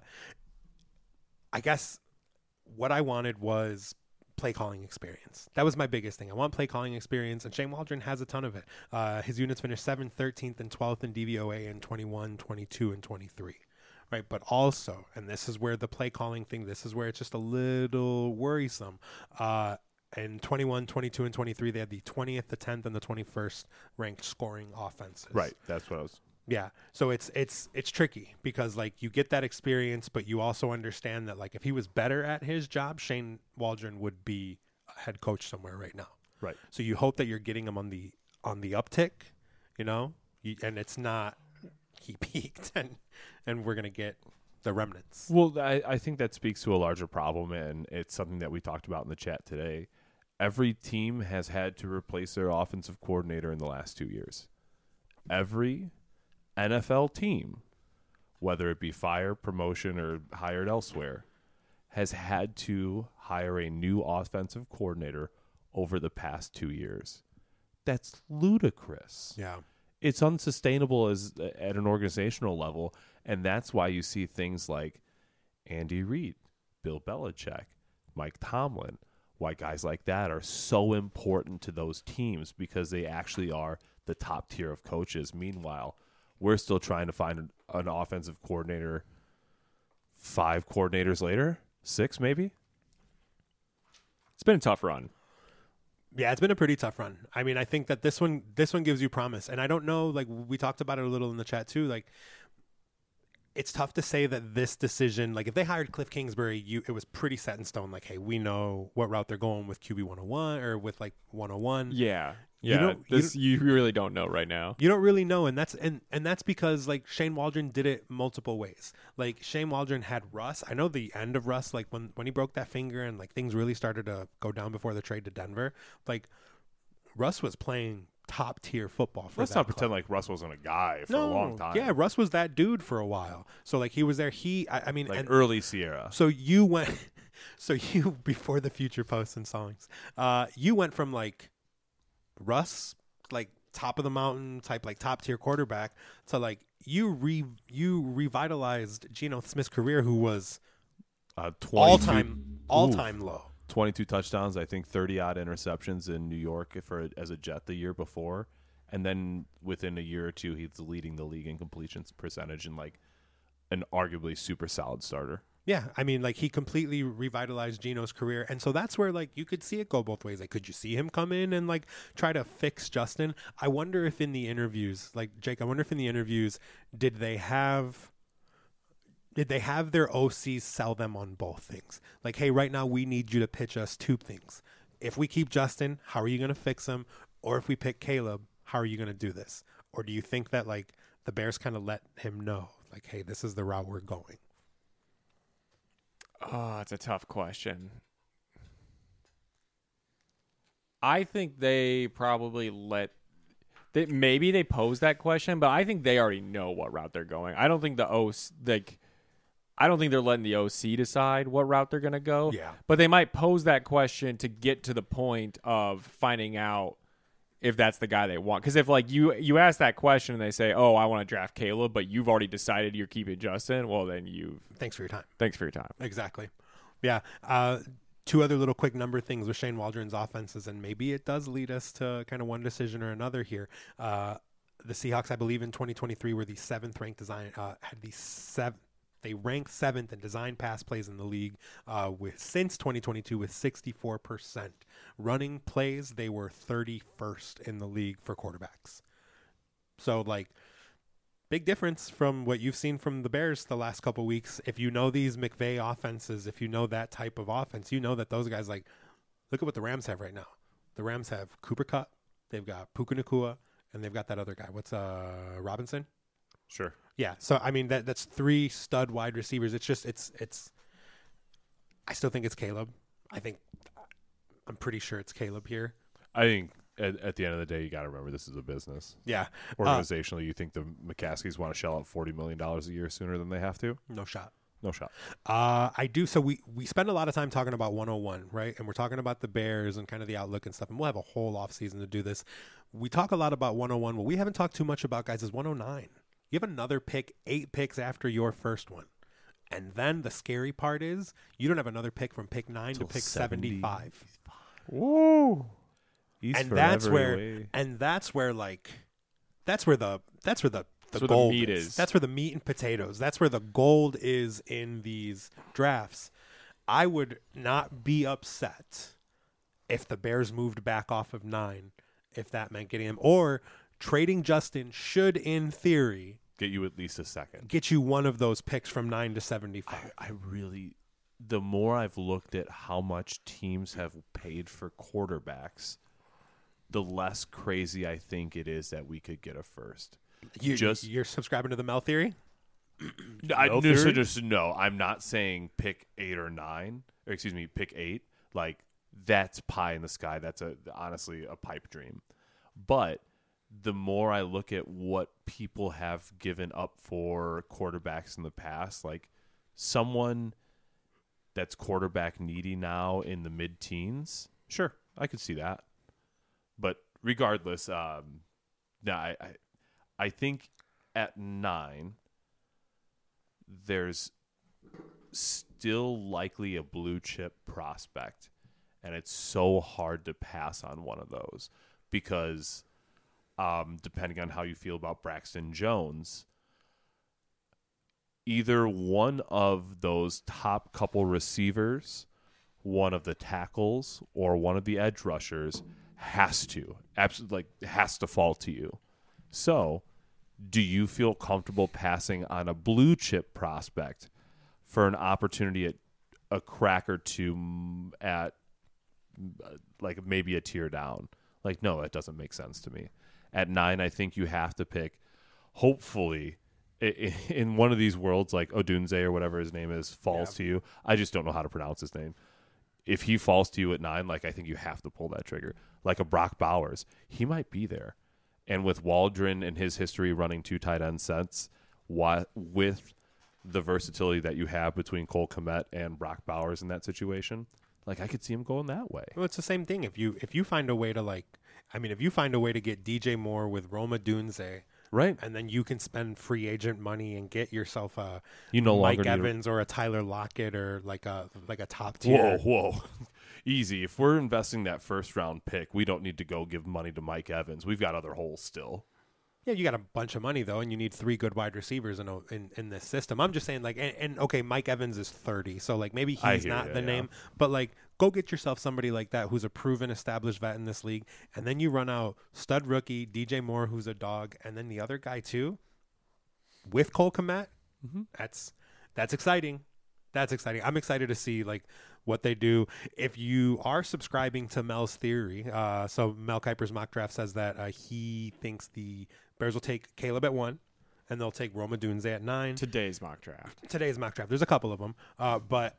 I guess what I wanted was play calling experience. That was my biggest thing. I want play calling experience, and Shane Waldron has a ton of it. Uh, his units finished seventh, thirteenth, and twelfth in D V O A in twenty-one, twenty-two, and twenty-three. Right, but also, and this is where the play calling thing, this is where it's just a little worrisome. Uh, in twenty-one, twenty-two, and twenty-three, they had the twentieth, the tenth, and the twenty-first ranked scoring offenses. Right. That's what I was. Yeah. So it's it's it's tricky because, like, you get that experience, but you also understand that, like, if he was better at his job, Shane Waldron would be a head coach somewhere right now. Right. So you hope that you're getting him on the on the uptick, you know, you, and it's not he peaked, and and we're gonna get the remnants. Well, I, I think that speaks to a larger problem, and it's something that we talked about in the chat today. Every team has had to replace their offensive coordinator in the last two years. Every N F L team, whether it be fire, promotion, or hired elsewhere, has had to hire a new offensive coordinator over the past two years. That's ludicrous. Yeah. It's unsustainable as at an organizational level, and that's why you see things like Andy Reid, Bill Belichick, Mike Tomlin, why guys like that are so important to those teams because they actually are the top tier of coaches. Meanwhile, we're still trying to find an, an offensive coordinator five coordinators later, six maybe. It's been a tough run. Yeah, it's been a pretty tough run. I mean, I think that this one this one gives you promise. And I don't know, like we talked about it a little in the chat too, like it's tough to say that this decision, like if they hired Cliff Kingsbury, you it was pretty set in stone. Like, hey, we know what route they're going with Q B one oh one or with like one oh one. Yeah, You yeah. don't- you this you, really don't know right now. You don't really know, and that's and and that's because like Shane Waldron did it multiple ways. Like Shane Waldron had Russ. I know the end of Russ, like when when he broke that finger and like things really started to go down before the trade to Denver. Like Russ was playing top tier football for Let's that not club. pretend like Russ wasn't a guy for no, a long time. Yeah, Russ was that dude for a while. So like he was there. He, I, I mean, like and, early Sierra. so you went, so you before the future posts and songs, uh, you went from like Russ, like top of the mountain type, like top tier quarterback, to like you re you revitalized Geno Smith's career, who was Uh, all twenty-two time all time low. twenty-two touchdowns, I think thirty odd interceptions in New York for as a Jet the year before, and then within a year or two, he's leading the league in completions percentage and like an arguably super solid starter. Yeah, I mean, like he completely revitalized Geno's career, and so that's where like you could see it go both ways. Like, could you see him come in and like try to fix Justin? I wonder if in the interviews, like Jake, I wonder if in the interviews did they have did they have their O Cs sell them on both things? Like, hey, right now we need you to pitch us two things. If we keep Justin, how are you going to fix him? Or if we pick Caleb, how are you going to do this? Or do you think that like the Bears kind of let him know, like, hey, this is the route we're going? Oh, it's a tough question. I think they probably let they, maybe they pose that question, but I think they already know what route they're going. I don't think the O C like I don't think they're letting the O C decide what route they're going to go. Yeah. But they might pose that question to get to the point of finding out if that's the guy they want. Because if like you you ask that question and they say, "Oh, I want to draft Caleb," but you've already decided you're keeping Justin, well then you Thanks for your time. thanks for your time. Exactly. Yeah. Uh, two other little quick number things with Shane Waldron's offenses, and maybe it does lead us to kind of one decision or another here. Uh, the Seahawks, I believe, in twenty twenty-three were the seventh ranked design, uh, had the seventh. They ranked seventh in design pass plays in the league uh, with since twenty twenty-two with sixty-four percent. Running plays, they were thirty-first in the league for quarterbacks. So, like, big difference from what you've seen from the Bears the last couple weeks. If you know these McVay offenses, if you know that type of offense, you know that those guys, like, look at what the Rams have right now. The Rams have Cooper Kupp, they've got Puka Nacua, and they've got that other guy. What's uh Robinson? Sure. Yeah, so I mean that that's three stud wide receivers. It's just it's it's. I still think it's Caleb. I think I'm pretty sure it's Caleb here. I think at, at the end of the day, you got to remember this is a business. Yeah, Organizationally, you think the McCaskies want to shell out forty million dollars a year sooner than they have to? uh, no shot. No shot. Uh, I do. So we we spend a lot of time talking about one oh one, right? And we're talking about the Bears and kind of the outlook and stuff. And we'll have a whole off season to do this. We talk a lot about one oh one. What we haven't talked too much about, guys, is one oh nine. You have another pick, eight picks after your first one. And then the scary part is you don't have another pick from pick nine Till to pick seventy. seventy-five. Woo! He's and that's forever where away. and that's where like that's where the that's where the the That's where the gold meat is. is. That's where the meat and potatoes. That's where the gold is in these drafts. I would not be upset if the Bears moved back off of nine, if that meant getting him, or trading Justin should, in theory, Get you at least a second. get you one of those picks from nine to seventy-five. I, I really, the more I've looked at how much teams have paid for quarterbacks, the less crazy I think it is that we could get a first. You, Just- you're subscribing to the Mel theory? No, I, No no, so theory? just no. I'm not saying pick eight or nine, or excuse me, pick eight. Like that's pie in the sky. That's a honestly a pipe dream. But the more I look at what people have given up for quarterbacks in the past, like someone that's quarterback needy now in the mid-teens, sure, I could see that. But regardless, um, no, I, I, I think at nine, there's still likely a blue chip prospect, and it's so hard to pass on one of those because um, depending on how you feel about Braxton Jones, either one of those top couple receivers, one of the tackles, or one of the edge rushers has to absolutely like has to fall to you. So do you feel comfortable passing on a blue chip prospect for an opportunity at a crack or two mm, at uh, like maybe a tier down? Like, no, that doesn't make sense to me. At nine, I think you have to pick, hopefully, i- i- in one of these worlds, like Odunze or whatever his name is, falls Yeah. to you. I just don't know how to pronounce his name. If he falls to you at nine, like I think you have to pull that trigger. Like a Brock Bowers, he might be there. And with Waldron and his history running two tight end sets, wha- with the versatility that you have between Cole Kmet and Brock Bowers in that situation, like I could see him going that way. Well, it's the same thing. If you if you find a way to like, I mean, if you find a way to get D J Moore with Roma Dunze, Right. and then you can spend free agent money and get yourself a You no Mike longer need a- Evans or a Tyler Lockett or like a like a top tier. Whoa, whoa. Easy. If we're investing that first round pick, we don't need to go give money to Mike Evans. We've got other holes still. Yeah, you got a bunch of money though, and you need three good wide receivers in a, in, in this system. I'm just saying, like, and, and okay, Mike Evans is thirty, so like maybe I he's hear not ya, the yeah. name, but like, go get yourself somebody like that who's a proven, established vet in this league, and then you run out stud rookie D J Moore, who's a dog, and then the other guy too, with Cole Kmet. Mhm. That's that's exciting. That's exciting. I'm excited to see like what they do. If you are subscribing to Mel's theory, uh, so Mel Kiper's mock draft says that uh, he thinks the Bears will take Caleb at one, and they'll take Roma Dunze at nine. Today's mock draft. Today's mock draft. There's a couple of them, uh, but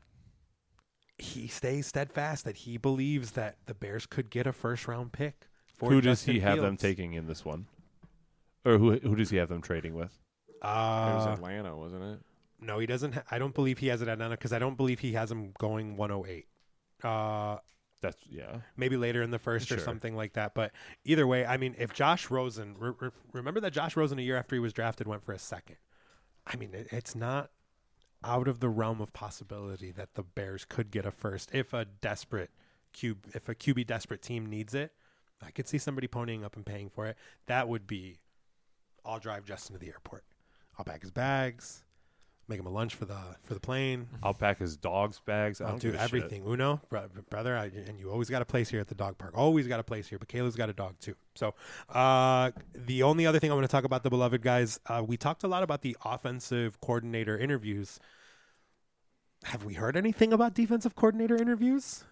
he stays steadfast that he believes that the Bears could get a first round pick. For Who does Justin he have them Fields. taking in this one? Or who who does he have them trading with? It was Uh, Atlanta, wasn't it? no, he doesn't. Ha- I don't believe he has it at nine because I don't believe he has him going one oh eight. Uh, That's yeah. maybe later in the first or Sure. something like that. But either way, I mean, if Josh Rosen, re- re- remember that Josh Rosen a year after he was drafted went for a second. I mean, it, it's not out of the realm of possibility that the Bears could get a first if a desperate Q, if a Q B desperate team needs it. I could see somebody ponying up and paying for it. That would be, I'll drive Justin to the airport. I'll pack his bags, make him a lunch for the for the plane. I'll pack his dog's bags. I I'll don't do give a shit. everything. Uno, bro- brother, I, and you always got a place here at the dog park. Always got a place here. But Caleb's got a dog too. So uh, the only other thing I want to talk about the beloved guys, uh, we talked a lot about the offensive coordinator interviews. Have we heard anything about defensive coordinator interviews?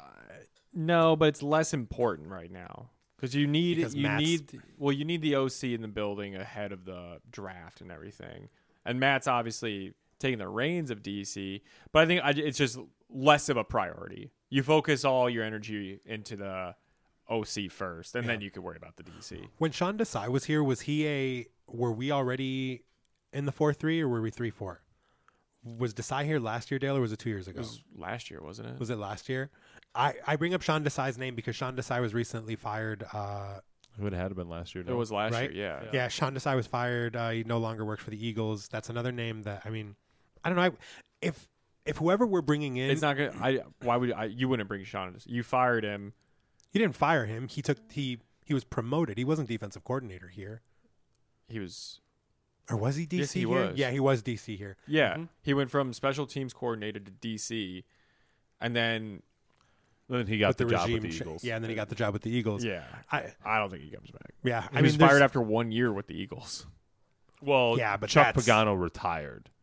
No, but it's less important right now because you need Because you Matt's- need well you need the O C in the building ahead of the draft and everything. And Matt's obviously taking the reins of D C, but I think I, it's just less of a priority. You focus all your energy into the O C first, and Yeah. then you can worry about the D C. When Sean Desai was here, was he a? Were we already in the four three or were we three four? Was Desai here last year, Dale, or was it two years It ago? was last year, wasn't it? Was it last year? I, I bring up Sean Desai's name because Sean Desai was recently fired. Uh, It would have had to been last year. It no? was last Right? year, yeah. yeah, Sean Desai was fired. Uh, he no longer works for the Eagles. That's another name that I mean, I don't know. I, if if whoever we're bringing in, It's not gonna. I why would I, you wouldn't bring Sean? You fired him. he didn't fire him. He took he he was promoted. He wasn't defensive coordinator here, He was or was he D C Yes, he here? was. Yeah, he was D C here. yeah. Mhm. He went from special teams coordinator to D C, and then Then he got with the, the, job regime, with the sh- Eagles. yeah, and then he got the job with the Eagles. yeah. I I don't think he comes back. yeah, He I was mean, fired there's- after one year with the Eagles. Well, Yeah, but Chuck that's- Pagano retired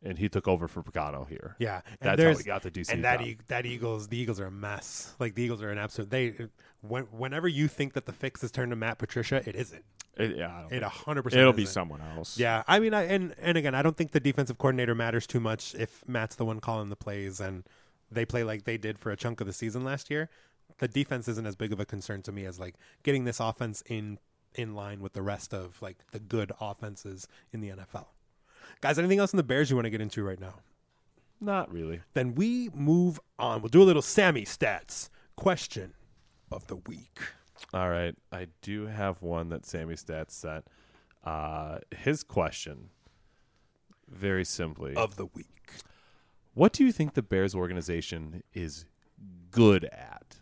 and he took over for Pagano here. Yeah, and That's how there's we got the D C and that job. e- that Eagles the Eagles are a mess. Like the Eagles are an absolute. They when, whenever you think that the fix is turned to Matt Patricia, it isn't. It, yeah, I don't It a think- hundred percent. it'll be isn't. someone else. Yeah, I mean, I, and and again, I don't think the defensive coordinator matters too much if Matt's the one calling the plays and they play like they did for a chunk of the season last year. The defense isn't as big of a concern to me as like getting this offense in in line with the rest of like the good offenses in the N F L. Guys, anything else in the Bears you want to get into right now? Not really. Then we move on. We'll do a little Sammy stats question of the week. All right. I do have one that Sammy Stats sent. Uh, his question, very simply, Of the week. what do you think the Bears organization is good at?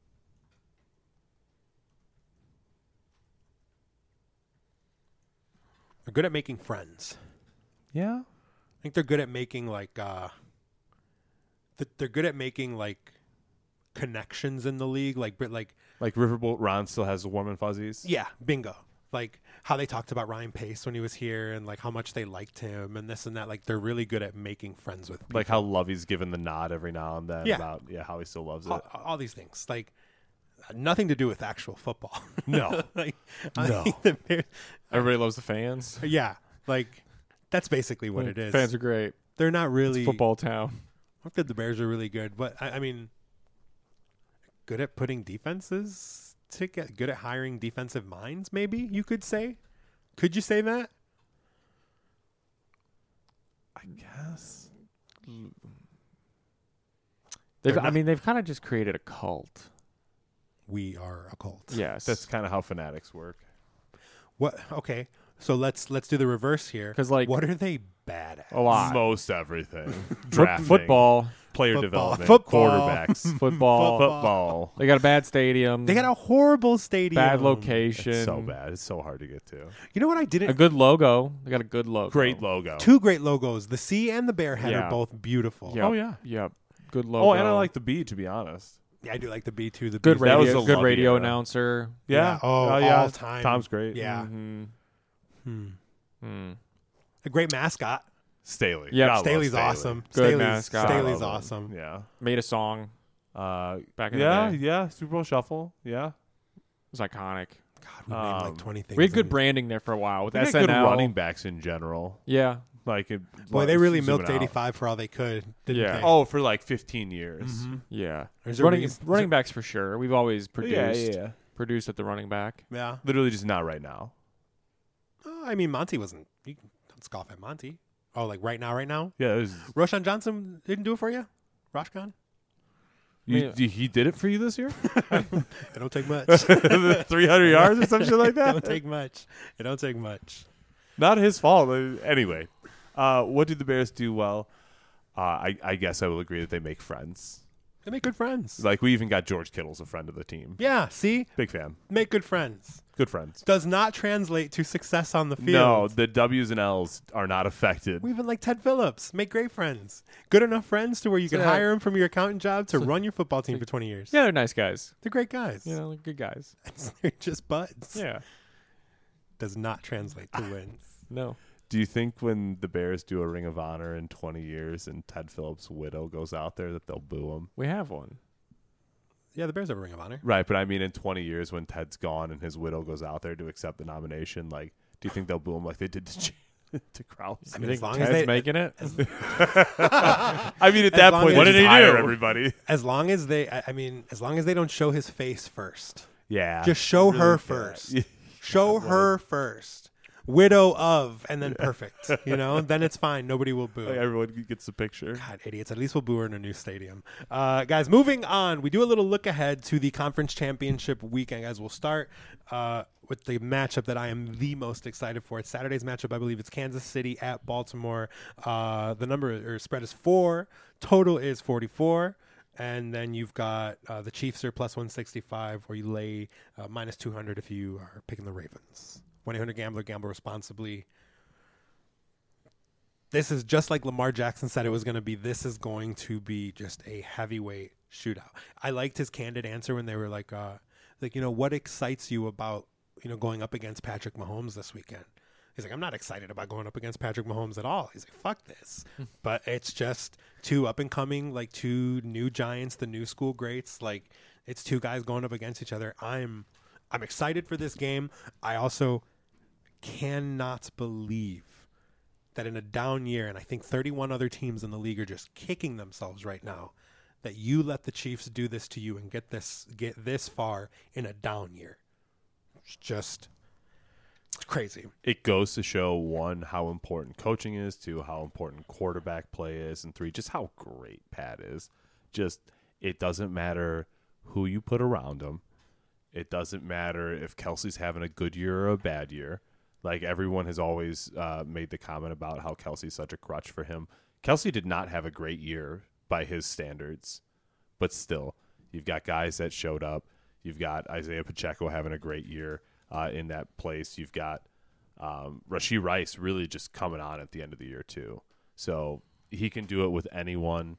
They're good at making friends. Yeah. I think they're good at making like uh th- they're good at making like connections in the league, like but like Like Riverboat Ron still has warm and fuzzies. yeah, bingo. Like how they talked about Ryan Pace when he was here and like how much they liked him and this and that. Like they're really good at making friends with people. Like how Lovey's given the nod every now and then Yeah. about yeah how he still loves it. all, all these things. Like nothing to do with actual football. No. like I No. think the Bears- Everybody loves the fans. yeah, like that's basically what it is. Fans are great. They're not really Football town. I think the Bears are really good, but I, I mean, good at putting defenses to get good at hiring defensive minds. Maybe you could say. Could you say that? I guess. They've, They're I not- mean, they've kind of just created a cult. We are a cult. Yes, That's kind of how fanatics work. What? Okay. So let's let's do the reverse here. 'Cause, like- what are they bad at? a lot. Most everything. Foot- Drafting, football, player Football. development, Football. quarterbacks, football. football. They got a bad stadium. They got a horrible stadium. bad location. It's so bad. It's so hard to get to. You know what I didn't? A good logo. They got a good logo. Great logo. Two great logos. The C and the bear head Yeah. are both beautiful. Yep. Oh, yeah. Yep. Good logo. Oh, and I like the B, to be honest. Yeah, I do like the B two. The good B's- That was radio. a Good lovely radio era. announcer. Yeah. Oh, yeah. all time. Tom's great. Yeah. Mm-hmm. Hmm. Hmm. A great mascot. Staley. Yeah, God, I love Staley's Staley. awesome. Good Staley's, mascot. Staley's I love him. awesome. Yeah. Made a song. Uh, Back in yeah, the day. yeah. Super Bowl Shuffle. Yeah. It was iconic. God, we made Um, like twenty things. We had good in- branding there for a while with They S got N good L. running backs in general. Yeah. Like, it, Boy, like, they really zooming milked out. eighty-five for all they could, didn't Yeah. they? Oh, for like fifteen years. Mhm. Yeah. There's a running reason- running backs for sure. We've always produced Yeah, yeah, yeah. produced at the running back. Yeah. Literally just not right now. Oh, I mean, Monty wasn't. You don't scoff at Monty. Oh, like right now, right now? Yeah, it was, Roshan Johnson didn't do it for you? Roshkan? you, Yeah. you- he did it for you this year? It don't take much. three hundred yards or some shit like It don't that? take much. It don't take much. Not his fault. Uh, Anyway, uh, what do the Bears do well? Uh, I, I guess I will agree that they make friends. They make good friends. Like, we even got George Kittle's a friend of the team. Yeah, see? Big fan. Make good friends. Good friends. Does not translate to success on the field. No, the W's and L's are not affected. We even like Ted Phillips. Make great friends. Good enough friends to where you can So- hire him from your accountant job to run your football team for twenty years. Yeah, they're nice guys. They're great guys. You know, they're good guys. They're just buds. Yeah. Does not translate to wins. No. Do you think when the Bears do a Ring of Honor in twenty years and Ted Phillips' widow goes out there that they'll boo him? We have one. Yeah, the Bears have a Ring of Honor. Right, but I mean in twenty years when Ted's gone and his widow goes out there to accept the nomination, like, do you think they'll boo him like they did to, to Krause? I You mean, think as long Ted's as they making it? I mean, at As that long point, as- they What just did he hire do? everybody. as long as they, I I mean, as long as they don't show his face first. Yeah. Just show Really her good. first. Yeah. Show God, her first. Widow of, and then perfect. You know, then it's fine. Nobody will boo. Like, everyone gets the picture. God, idiots. At least we'll boo her in a new stadium. Uh, guys, moving on. We do a little look ahead to the conference championship weekend. Guys, we'll start uh, with the matchup that I am the most excited for. It's Saturday's matchup. I believe it's Kansas City at Baltimore. Uh, the number or spread is four. Total is forty-four. And then you've got uh, the Chiefs are plus one sixty-five, where you lay uh, minus two hundred if you are picking the Ravens. one eight hundred gambler, gamble responsibly. This is just like Lamar Jackson said it was going to be. This is going to be just a heavyweight shootout. I liked his candid answer when they were like, uh, like, you know, what excites you about, you know, going up against Patrick Mahomes this weekend? He's like, I'm not excited about going up against Patrick Mahomes at all. He's like, fuck this. But it's just two up and coming, like two new giants, the new school greats. Like it's two guys going up against each other. I'm, I'm excited for this game. I also cannot believe that in a down year, and I think thirty-one other teams in the league are just kicking themselves right now, that you let the Chiefs do this to you and get this get this far in a down year. It's just it's crazy. It goes to show, one, how important coaching is, two, how important quarterback play is, and three, just how great Pat is. Just, it doesn't matter who you put around him. It doesn't matter if Kelsey's having a good year or a bad year. Like, everyone has always uh, made the comment about how Kelsey's such a crutch for him. Kelsey did not have a great year by his standards, but still, you've got guys that showed up. You've got Isaiah Pacheco having a great year uh, in that place. You've got um, Rashee Rice really just coming on at the end of the year too. So he can do it with anyone.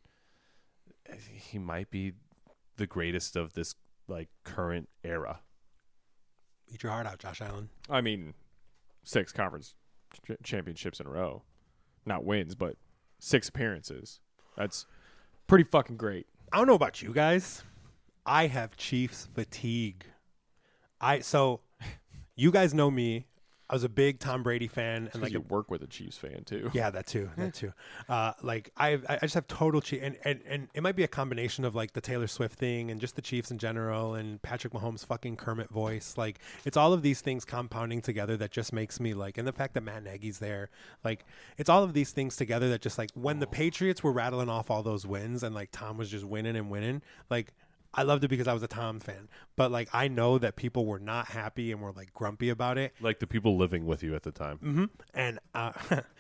He might be the greatest of this like current era. Eat your heart out, Josh Allen. I mean, six conference ch- championships in a row. Not wins, but six appearances. That's pretty fucking great. I don't know about you guys. I have Chiefs fatigue. I so you guys know me. I was a big Tom Brady fan, and like you work with a Chiefs fan too. yeah, that too, that too. Uh, like I, I just have total Chiefs, and, and and it might be a combination of like the Taylor Swift thing, and just the Chiefs in general, and Patrick Mahomes' fucking Kermit voice. Like it's all of these things compounding together that just makes me like, and the fact that Matt Nagy's there, like it's all of these things together that just like when the Patriots were rattling off all those wins, and like Tom was just winning and winning, like. I loved it because I was a Tom fan, but like I know that people were not happy and were like grumpy about it. Like the people living with you at the time. Mm-hmm. And uh,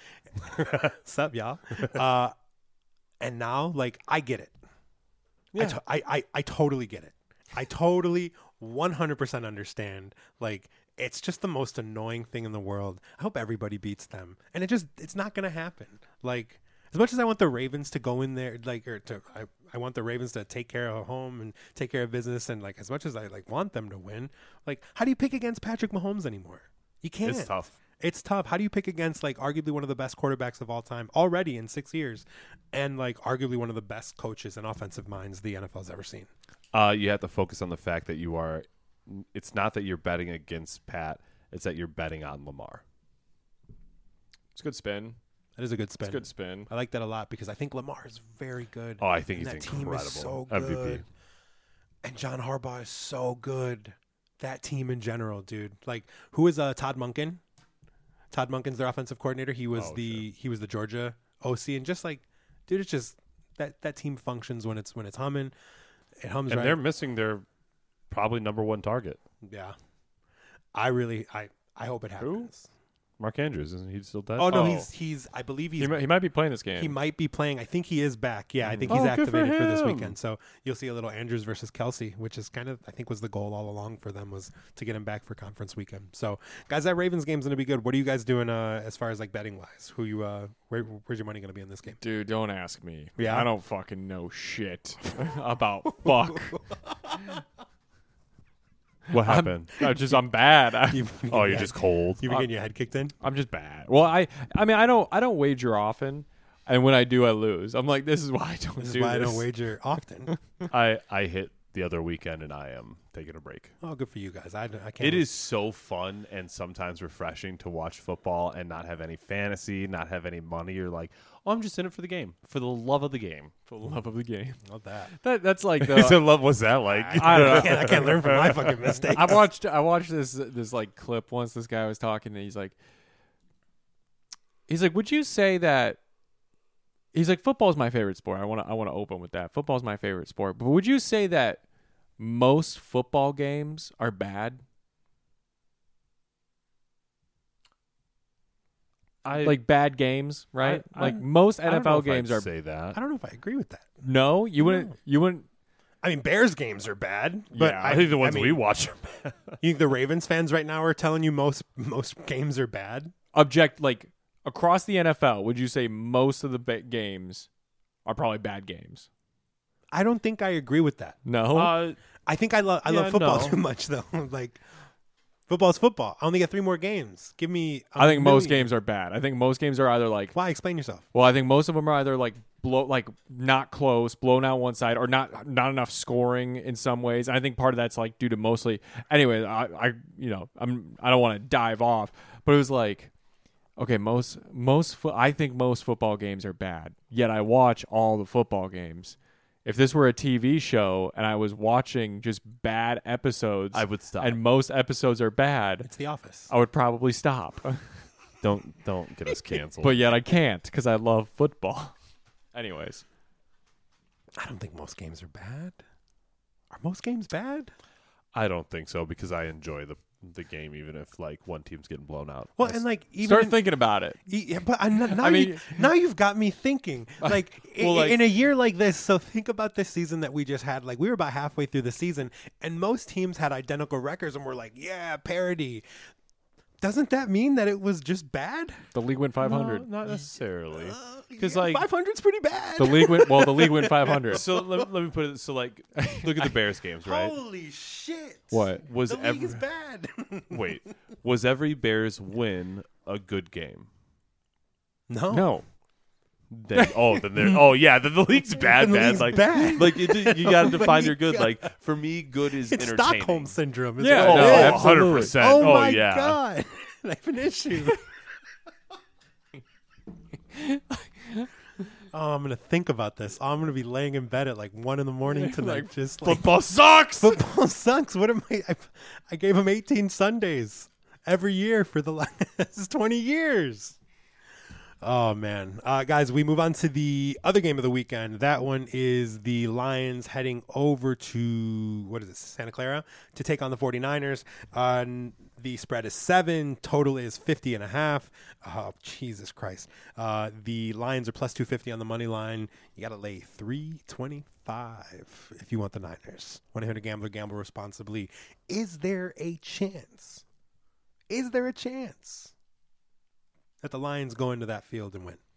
sup, y'all? Uh, and now, like, I get it. Yeah. I, to- I, I, I totally get it. I totally one hundred percent understand. Like, it's just the most annoying thing in the world. I hope everybody beats them, and it just it's not gonna happen. Like. As much as I want the Ravens to go in there, like, or to, I, I want the Ravens to take care of home and take care of business, and like, as much as I like want them to win, like, how do you pick against Patrick Mahomes anymore? You can't. It's tough. It's tough. How do you pick against like arguably one of the best quarterbacks of all time already in six years, and like arguably one of the best coaches and offensive minds the N F L's ever seen? Uh, you have to focus on the fact that you are. It's not that you're betting against Pat; it's that you're betting on Lamar. It's a good spin. That is a good spin. It's a good spin. I like that a lot because I think Lamar is very good. Oh, I think and he's that incredible. Team is so M V P. good. And John Harbaugh is so good. That team in general, dude. Like, who is uh, Todd Monken? Todd Monken's their offensive coordinator. He was Oh, the he was the Georgia O C, and just like, dude, it's just that that team functions when it's when it's humming. It hums And right. they're missing their probably number one target. Yeah, I really I I hope it happens. Mark Andrews, isn't he still dead? Oh no, Oh. he's he's I believe he's He might, he might be playing this game. he might be playing. I think he is back. Yeah, I think he's Oh, good for activated for, this him. weekend. So you'll see a little Andrews versus Kelsey, which is kind of I think was the goal all along for them was to get him back for conference weekend. So guys, that Ravens game's gonna be good. What are you guys doing uh, as far as like betting wise? Who you uh where, where's your money gonna be in this game? Dude, don't ask me. Yeah? I don't fucking know shit about fuck. What happened? I'm just I'm bad. I, You- you oh, get you're your just head- cold. You've been getting your head kicked in. I'm just bad. Well, I I mean I don't I don't wager often, and when I do, I lose. I'm like, this is why I don't This is do why I this. don't wager often. I I hit the other weekend and I am taking a break. Oh, good for you guys. I, I can't. It is so fun and sometimes refreshing to watch football and not have any fantasy, not have any money. You're like, oh, I'm just in it for the game, for the love of the game. For the love of the game. Love that. That that's like so the. love, what's that like? I don't I know. can't, I can't learn from my fucking mistakes. I watched I watched this this like clip once. This guy was talking, and he's like, he's like, would you say that? He's like, football is my favorite sport. I want to I want to open with that. Football is my favorite sport. But would you say that most football games are bad? I Like bad games, right? I- like I- most I don't N F know L if games I'd are. say that. I don't know if I agree with that. No, you wouldn't. No. You wouldn't. I mean, Bears games are bad, but yeah, I, I think the ones I mean, we watch. You think the Ravens fans right now are telling you most most games are bad? Object like across the N F L. Would you say most of the ba- games are probably bad games? I don't think I agree with that. No. uh, I think I love I Yeah, love football no. too much though. Like Football's football. I only get three more games. Give me. I I think most games are bad. I think most games are either like Why? Explain yourself. well, I think most of them are either like blow like not close, blown out one side, or not not enough scoring in some ways. And I think part of that's like due to mostly. Anyway, I, I you know I'm I don't want to dive off, but it was like okay, most most fo- I think most football games are bad. Yet I watch all the football games. If this were a T V show and I was watching just bad episodes, I would stop. and most episodes are bad, It's The Office. I would probably stop. Don't don't get us canceled. But yet I can't because I love football. Anyways, I don't think most games are bad. Are most games bad? I don't think so because I enjoy the the game even if like one team's getting blown out. Well, and like even start in- thinking about it. E- Yeah, but I, now, I mean- you, now you've got me thinking. Like, Well, i- like- in a year like this, so think about this season that we just had. Like, we were about halfway through the season, and most teams had identical records, and we're like, yeah, parity. Doesn't that mean that it was just bad? The league went five No, hundred. not necessarily. Because like- five hundred's pretty bad. The league went well. The league went five hundred. So let, let me put it so like look at the Bears games, right? Holy shit! What? Was the league every is bad. wait, was every Bears win a good game? no, No. Then oh, then they're oh yeah, then the league's bad, Then the man. league's Like bad. like it, you got to Oh define my your good. God. Like for me, good is It's entertaining. Stockholm syndrome. Is Yeah, what no, it is. absolutely. one hundred percent. Oh, Oh my yeah. god, I have an issue. Oh, I'm gonna think about this. Oh, I'm gonna be laying in bed at like one in the morning tonight, Like, just like Football sucks. football sucks. What am I? I, I gave him eighteen Sundays every year for the last twenty years. Oh man, uh, guys, we move on to the other game of the weekend. That one is the Lions heading over to what is it, Santa Clara, to take on the 49ers. Uh, n- the spread is seven. Total is fifty and a half. Oh, Jesus Christ. Uh, the Lions are plus two fifty on the money line. You got to lay three twenty-five if you want the Niners. one eight hundred gambler, gamble responsibly. Is there a chance? Is there a chance that the Lions go into that field and win?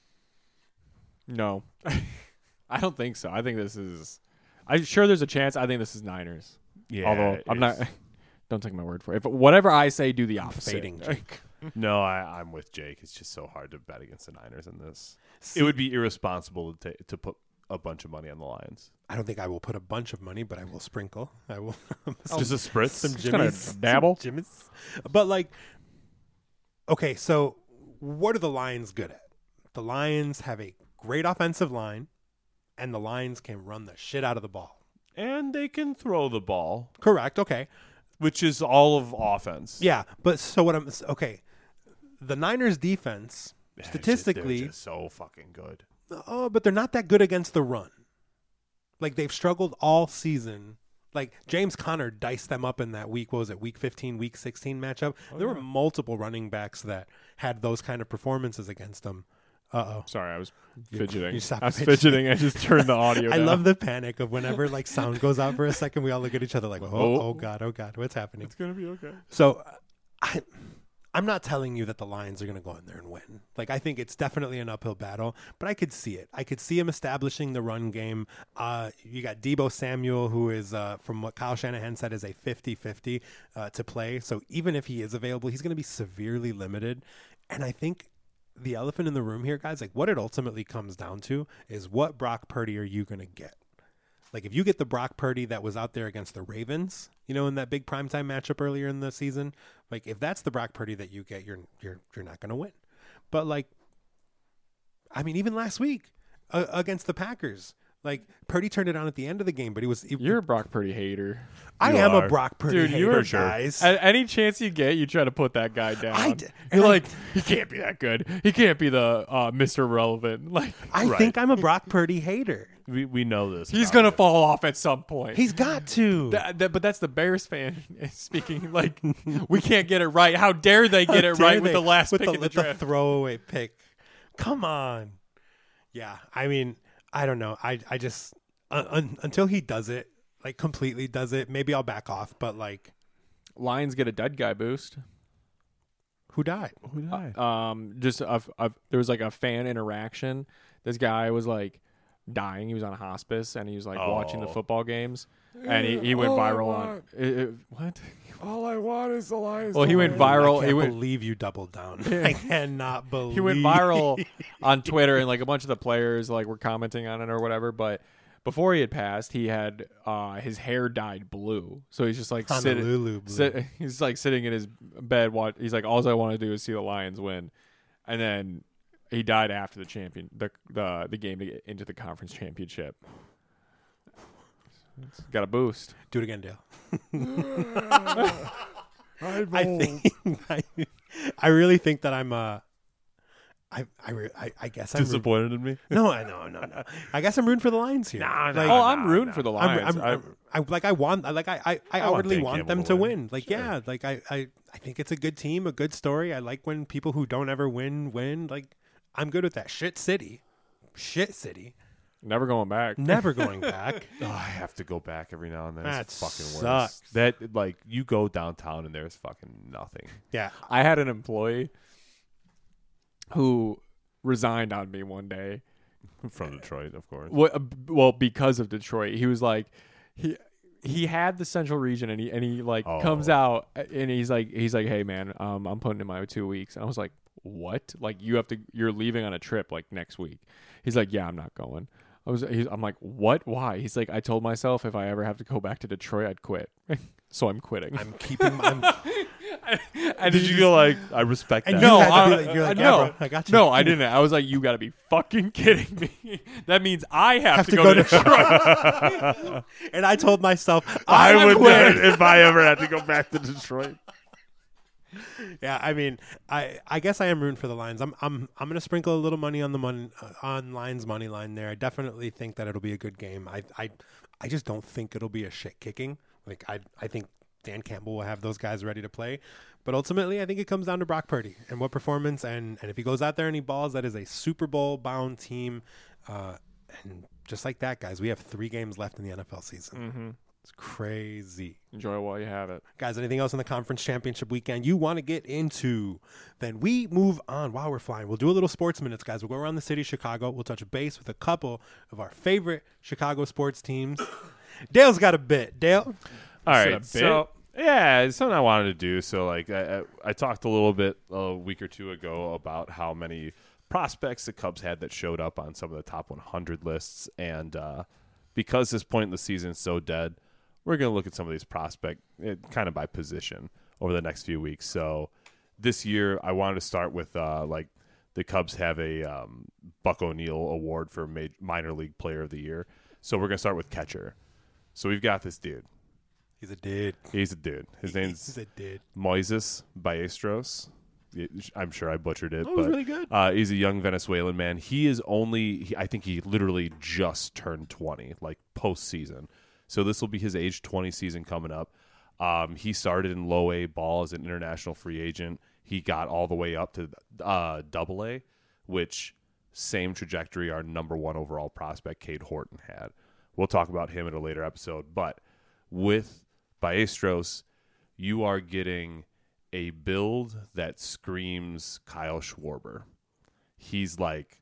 No. I don't think so. I think this is. I'm sure there's a chance. I think this is Niners. Yeah, Although it I'm is. not. Don't take my word for it. If whatever I say, do the opposite. Fading Jake. No, I, I'm with Jake. It's just so hard to bet against the Niners in this. See, It would be irresponsible to ta- to put a bunch of money on the Lions. I don't think I will put a bunch of money, but I will sprinkle. I will Just a spritz. some Just gonna jimmies, dabble. some jimmies. But like, okay, so what are the Lions good at? The Lions have a great offensive line, and the Lions can run the shit out of the ball. And they can throw the ball, Correct. Okay. which is all of offense. Yeah, but so what I'm okay. The Niners defense They're just- statistically, they're just so fucking good. oh, but they're not that good against the run. Like they've struggled all season. Like James Conner diced them up in that week. What was it? Week fifteen, week sixteen matchup. there were multiple running backs that had those kind of performances against them. Uh oh. Sorry, I was You- fidgeting. you stopped I was fidgeting. fidgeting. I just turned the audio I down. love the panic of whenever like sound goes out for a second, we all look at each other like, oh, Oh. oh god, oh god, what's happening? It's gonna be okay. So, uh, I, I'm not telling you that the Lions are going to go in there and win. Like, I think it's definitely an uphill battle, but I could see it. I could see him establishing the run game. Uh, you got Deebo Samuel, who is, uh, from what Kyle Shanahan said, is a fifty-fifty uh, to play. So even if he is available, he's going to be severely limited. And I think the elephant in the room here, guys, like what it ultimately comes down to is what Brock Purdy are you going to get? Like if you get the Brock Purdy that was out there against the Ravens, you know, in that big primetime matchup earlier in the season, like if that's the Brock Purdy that you get, you're you're you're not going to win. But like, I mean, even last week uh, against the Packers, like Purdy turned it on at the end of the game, but he was. He, You're a Brock Purdy hater. I You am are. a Brock Purdy Dude, hater, you are guys. At any chance you get, you try to put that guy down. I d- You're and I- like, he can't be that good. He can't be the uh, Mister Relevant. Like I Right. think I'm a Brock Purdy hater. We we know this. he's about gonna you. fall off at some point. He's got to. That- that- but that's the Bears fan speaking. Like, we can't get it right. How dare they get How it right dare with they- the last with pick the, in the with the draft? throwaway pick. Come on. Yeah, I mean, I don't know. I I just uh, un, until he does it, like completely does it, maybe I'll back off. But like, Lions get a dead guy boost. who died? Who did I? Um, just a, a, there was like a fan interaction. This guy was like dying. He was on hospice and he was like watching the Oh. football games, and he, he went Oh, viral what? on it, it- what? He All I want is the Lions. Well, to he went win. viral. I can't He went believe you doubled down. I cannot believe he went viral on Twitter, and like a bunch of the players like were commenting on it or whatever. But before he had passed, he had uh, his hair dyed blue, so he's just like sitting. Honolulu blue. Sit, he's like sitting in his bed. Watch, he's like, all I want to do is see the Lions win, and then he died after the champion the the the game to get into the conference championship. It's got a boost. Do it again, Dale. I I think I, I really think that I'm uh I I re- I, I guess I'm root- disappointed in me. no I no no no I guess I'm rooting for the Lions here. Nah, nah, Like, Oh, I'm no, rooting no. for the I'm, Lions. I'm, I- I'm, I like I want like I I, I I want outwardly Dan want Campbell them to to win. win. Like Sure. yeah, like I, I I think it's a good team, a good story. I like when people who don't ever win win. Like I'm good with that. Shit city, shit city, Never going back. never going back. Oh, I have to go back every now and then. That It's fucking sucks. worse. That like you go downtown and there's fucking nothing. Yeah, I had an employee who resigned on me one day. From Detroit, of course. Well, uh, well, because of Detroit, he was like, he he had the Central Region, and he and he like Oh. comes out, and he's like, he's like, hey man, um, I'm putting in my two weeks, and I was like, what? Like you have to, you're leaving on a trip like next week. He's like, yeah, I'm not going. I was, he's, I'm like, what? Why? He's like, I told myself if I ever have to go back to Detroit, I'd quit. So I'm quitting. I'm keeping. I'm, and Did he you just- go like I respect And that? you No, had to I, be like- you're like, uh, yeah, no, bro, I got you. No, I didn't. I was like, you got to be fucking kidding me. That means I have, have to, to go, go to to Detroit. and I told myself I I'm would quitting. never, if I ever had to go back to Detroit. Yeah, I mean, I I guess I am rooting for the Lions. I'm I'm I'm gonna sprinkle a little money on the money uh, on Lions money line there. I definitely think that it'll be a good game. I I I just don't think it'll be a shit kicking. Like I I think Dan Campbell will have those guys ready to play. But ultimately, I think it comes down to Brock Purdy and what performance. And, and if he goes out there and he balls, that is a Super Bowl bound team. Uh, and just like that, guys, we have three games left in the N F L season. Mm-hmm. It's crazy. Enjoy it while you have it. Guys, anything else in the conference championship weekend you want to get into? Then we move on while we're flying. We'll do a little sports minutes, guys. We'll go around the city of Chicago. We'll touch base with a couple of our favorite Chicago sports teams. Dale's got a bit. Dale? All Is it a right, bit? so yeah, it's something I wanted to do. So like I, I, I talked a little bit a week or two ago about how many prospects the Cubs had that showed up on some of the top one hundred lists, and uh, because this point in the season is so dead, we're going to look at some of these prospects kind of by position over the next few weeks. So this year, I wanted to start with uh, like the Cubs have a um, Buck O'Neil award for ma- minor league player of the year. So we're going to start with catcher. So we've got this dude. He's a dude. He's a dude. His He's name's a dude. Moises Ballesteros. I'm sure I butchered it, That was but really good. Uh, he's a young Venezuelan man. He is only, he, I think he literally just turned twenty, like postseason. So this will be his age twenty season coming up. Um, he started in low A ball as an international free agent. He got all the way up to uh, double A, which same trajectory our number one overall prospect, Cade Horton, had. We'll talk about him in a later episode. But with Ballesteros, you are getting a build that screams Kyle Schwarber. He's like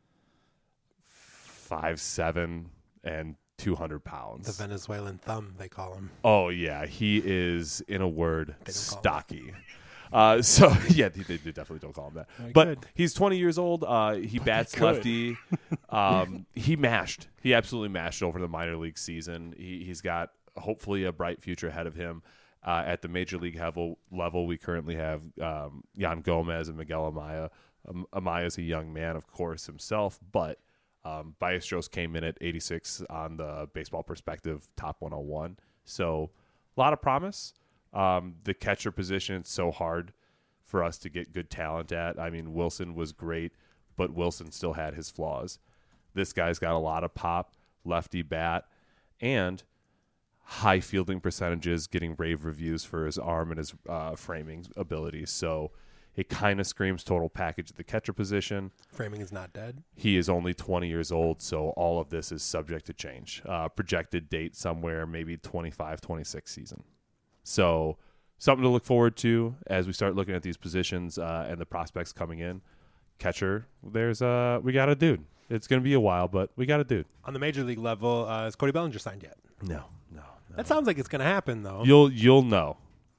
five seven and two hundred pounds. The Venezuelan thumb, they call him. Oh, yeah. He is, in a word, They don't call him stocky. Uh, so, yeah, they, they definitely don't call him that. Very but good. he's twenty years old. Uh, he bats could. lefty. Um, he mashed. He absolutely mashed over the minor league season. He, he's got, hopefully, a bright future ahead of him. Uh, at the major league level, level we currently have um, Yan Gomez and Miguel Amaya. Um, Amaya is a young man, of course, himself, but um, Ballesteros came in at eighty-six on the Baseball Perspective Top one oh one. So a lot of promise. Um, the catcher position, it's so hard for us to get good talent at. I mean, Wilson was great, but Wilson still had his flaws. This guy's got a lot of pop, lefty bat, and high fielding percentages, getting rave reviews for his arm and his uh, framing abilities. So it kind of screams total package at the catcher position. Framing is not dead. He is only twenty years old, so all of this is subject to change. Uh, projected date somewhere, maybe twenty-five twenty-six season. So something to look forward to as we start looking at these positions uh, and the prospects coming in. Catcher, there's uh, we got a dude. It's going to be a while, but we got a dude. On the major league level, uh, is Cody Bellinger signed yet? No, no, no. That sounds like it's going to happen, though. You'll you'll know.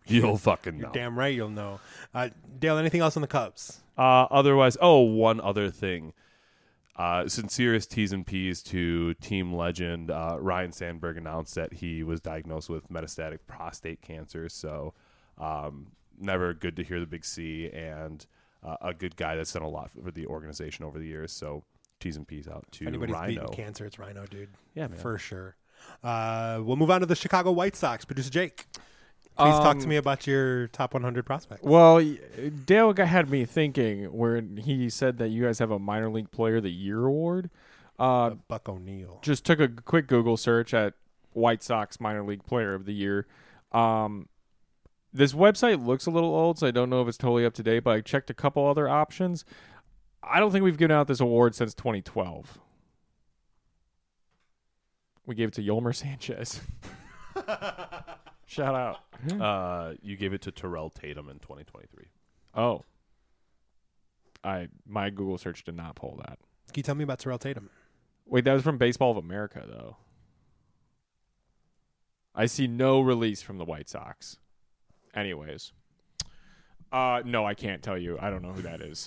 You'll fucking You're know. damn right you'll know. Uh, Dale, anything else on the Cubs? Uh, otherwise, oh, one other thing. Uh, sincerest T's and P's to team legend uh, Ryan Sandberg announced that he was diagnosed with metastatic prostate cancer. So, um, never good to hear the big C, and uh, a good guy that's done a lot for the organization over the years. So, T's and P's out to If anybody's Rhino. beating cancer, it's Rhino, dude. Yeah, man. For sure. Uh, we'll move on to the Chicago White Sox. Producer Jake, please talk to Um, me about your top one hundred prospects. Well, y- Dale got- had me thinking where he said that you guys have a minor league player of the year award. Uh, Buck O'Neill. just took a quick Google search at White Sox minor league player of the year. Um, this website looks a little old, so I don't know if it's totally up to date, but I checked a couple other options. I don't think we've given out this award since twenty twelve. We gave it to Yolmer Sanchez. Shout out. Uh, you gave it to Terrell Tatum in twenty twenty-three. Oh. I my Google search did not pull that. Can you tell me about Terrell Tatum? Wait, that was from Baseball of America, though. I see no release from the White Sox. Anyways. Uh, no, I can't tell you. I don't know who that is.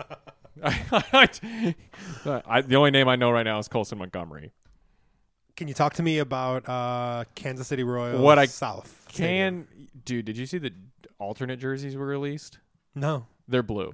I, the only name I know right now is Colson Montgomery. Can you talk to me about uh, Kansas City Royals What I South? Stadium? Can dude, did you see the alternate jerseys were released? No. They're blue.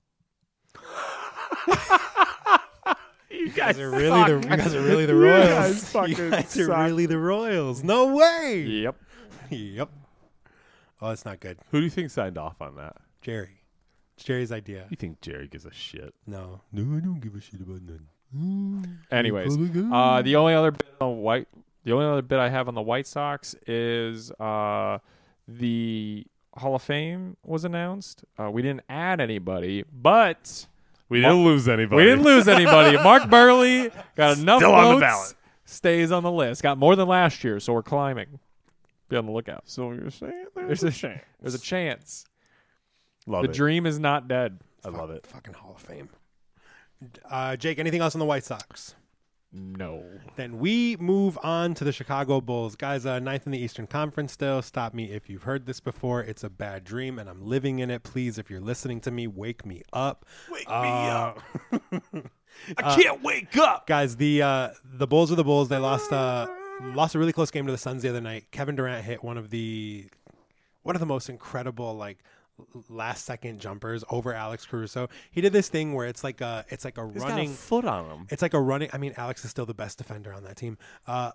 You guys are really the you guys are really the Royals. guys fucking You guys are suck. really the Royals. No way. Yep. Yep. Oh, that's not good. Who do you think signed off on that? Jerry. It's Jerry's idea. You think Jerry gives a shit? No. No, I don't give a shit about none. Anyways, uh, the only other bit on white, the only other bit I have on the White Sox is uh, the Hall of Fame was announced. Uh, we didn't add anybody, but We didn't lose anybody. we didn't lose anybody. Mark Burley got enough Still votes, on the ballot. stays on the list. Got more than last year, so we're climbing. Be on the lookout. So you're saying There's a chance. There's a chance. Love the it. dream is not dead. I love it. Fucking Hall of Fame. Uh, Jake, anything else on the White Sox? No. Then we move on to the Chicago Bulls. Guys, uh, ninth in the Eastern Conference still. Stop me if you've heard this before. It's a bad dream, and I'm living in it. Please, if you're listening to me, wake me up. Wake Uh, me up. I can't wake up. Guys, the uh, the Bulls are the Bulls. They lost uh, lost a really close game to the Suns the other night. Kevin Durant hit one of the one of the most incredible like last second jumpers over Alex Caruso. He did this thing where it's like a it's like a He's running got a foot on him. It's like a running. I mean, Alex is still the best defender on that team. Uh,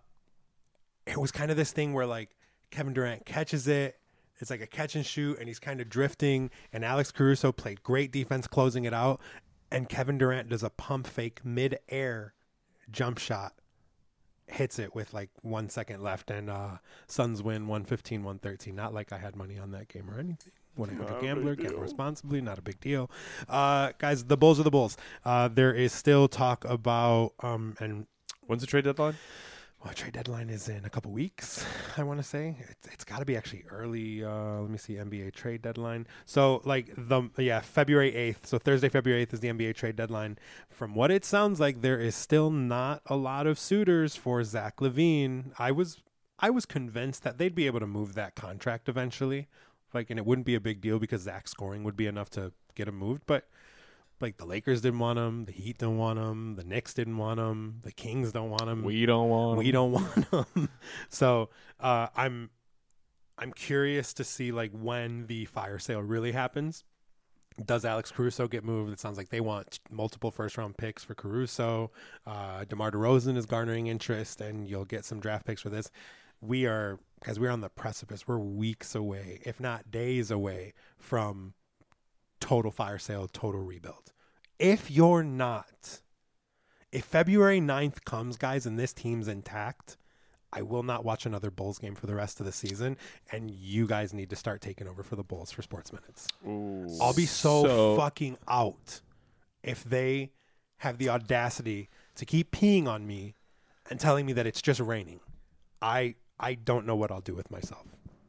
it was kind of this thing where like Kevin Durant catches it. It's like a catch and shoot, and he's kind of drifting. And Alex Caruso played great defense closing it out. And Kevin Durant does a pump fake mid-air jump shot, hits it with like one second left, and uh, Suns win one fifteen, one thirteen. Not like I had money on that game or anything. one eight hundred gambler, gamble responsibly, not a big deal. Uh, guys, the Bulls are the Bulls. Uh, there is still talk about, um, and When's the trade deadline? well, trade deadline is in a couple weeks, I want to say. It's, it's got to be actually early. Uh, let me see, N B A trade deadline. So, like, the yeah, February eighth. So, Thursday, February eighth is the N B A trade deadline. From what it sounds like, there is still not a lot of suitors for Zach LaVine. I was, I was convinced that they'd be able to move that contract eventually. Like, and it wouldn't be a big deal because Zach's scoring would be enough to get him moved. But, like, the Lakers didn't want him. The Heat didn't want him. The Knicks didn't want him. The Kings don't want him. We don't want. We don't want them. So uh, I'm I'm curious to see like when the fire sale really happens. Does Alex Caruso get moved? It sounds like they want multiple first round picks for Caruso. Uh, DeMar DeRozan is garnering interest, and you'll get some draft picks for this. We are, because we're on the precipice. We're weeks away, if not days away, from total fire sale, total rebuild. If you're not, if February ninth comes, guys, and this team's intact, I will not watch another Bulls game for the rest of the season, and you guys need to start taking over for the Bulls for sports minutes. Ooh. I'll be so, So- fucking out if they have the audacity to keep peeing on me and telling me that it's just raining. I I don't know what I'll do with myself.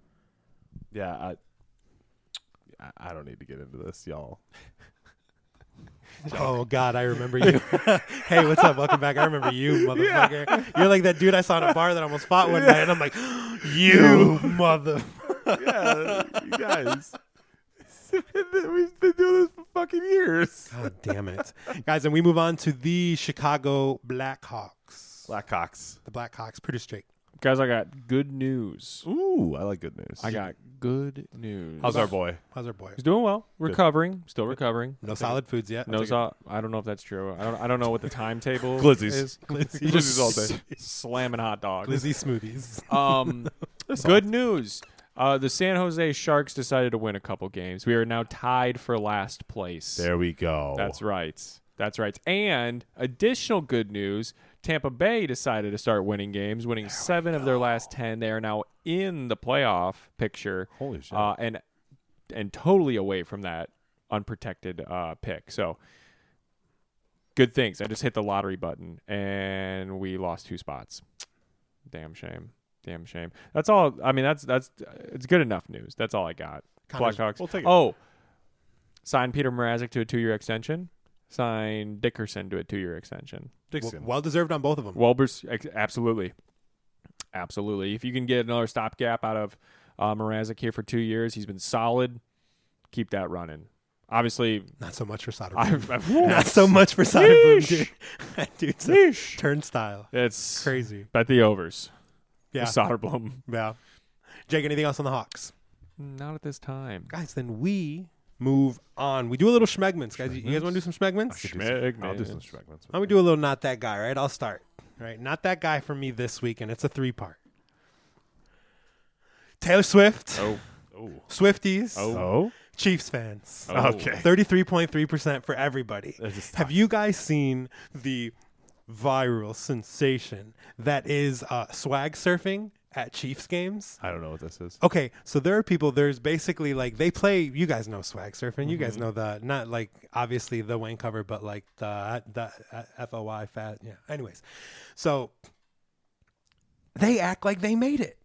Yeah, I, I- I don't need to get into this, y'all. Oh, God, I remember you. Hey, what's up? Welcome back. I remember you, motherfucker. You're like that dude I saw in a bar that almost fought one night, and I'm like, you mother. Yeah, you guys. We've been doing this for fucking years. God damn it. Guys, and we move on to the Chicago Blackhawks. Blackhawks. The Blackhawks. Produce Jake. Guys, I got good news. Ooh, I like good news. I got good news. How's our boy? How's our boy? He's doing well. Recovering. Still recovering. No solid foods yet. No, so, I don't know if that's true. I don't. I don't know what the timetable Glizzies. is. Glizzy. Glizzies all day. Slamming hot dogs. Glizzy smoothies. Um, good news. Uh, the San Jose Sharks decided to win a couple games. We are now tied for last place. There we go. That's right. That's right. And additional good news, Tampa Bay decided to start winning games, winning seven of their last ten. They are now in the playoff picture. Holy shit. Uh, and and totally away from that unprotected uh, pick. So good things. I just hit the lottery button and we lost two spots. Damn shame. Damn shame. That's all. I mean, that's that's it's good enough news. That's all I got. Connor's- Blackhawks. We'll take it. Oh, signed Peter Mrazek to a two-year extension. Signed Dickerson to a two-year extension. Dixon. Well deserved on both of them. Welbers, ex- absolutely, absolutely. If you can get another stopgap out of uh, Mrazek here for two years, he's been solid. Keep that running. Obviously, Not so much for Soderbergh. I've, I've, Not so much for Soderbergh, Yeesh. dude. That dude's a Yeesh. turnstile. It's Crazy. bet the overs. Yeah. Soderblom. Yeah. Jake, anything else on the Hawks? Not at this time. Guys, then we move on. We do a little schmegments, guys. You guys want to do some schmegments? Schmegments. I'll do some schmegments. Let me do a little not that guy, right? I'll start. Right? Not that guy for me this week, and it's a three part. Taylor Swift, Oh. Oh. Swifties, Oh. Chiefs fans. Oh. Okay. thirty-three point three percent for everybody. That's just Have you guys seen the viral sensation that is uh, swag surfing at Chiefs games? I don't know what this is. Okay, so there are people, there's basically like, they play, you guys know swag surfing, you guys know the, not like obviously the Wayne cover, but like the, the F O I fat, yeah. Anyways, so they act like they made it.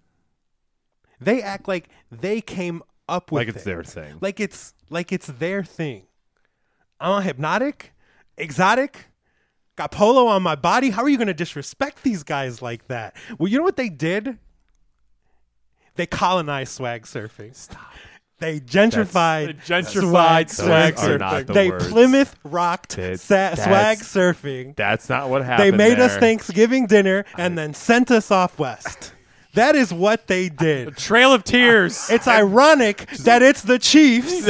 They act like they came up with Like it's it. their thing. Like it's, like it's their thing. I'm on Hypnotic, Exotic, got polo on my body. How are you going to disrespect these guys like that? Well, you know what they did? They colonized swag surfing. Stop. They gentrified, They swag, gentrified swag Those are surfing. not the they words. Plymouth rocked It's- sa- swag that's- surfing. That's not what They happened. made us there. Thanksgiving dinner and then sent us off west. That is what they did. Trail of Tears. It's ironic that it's the Chiefs.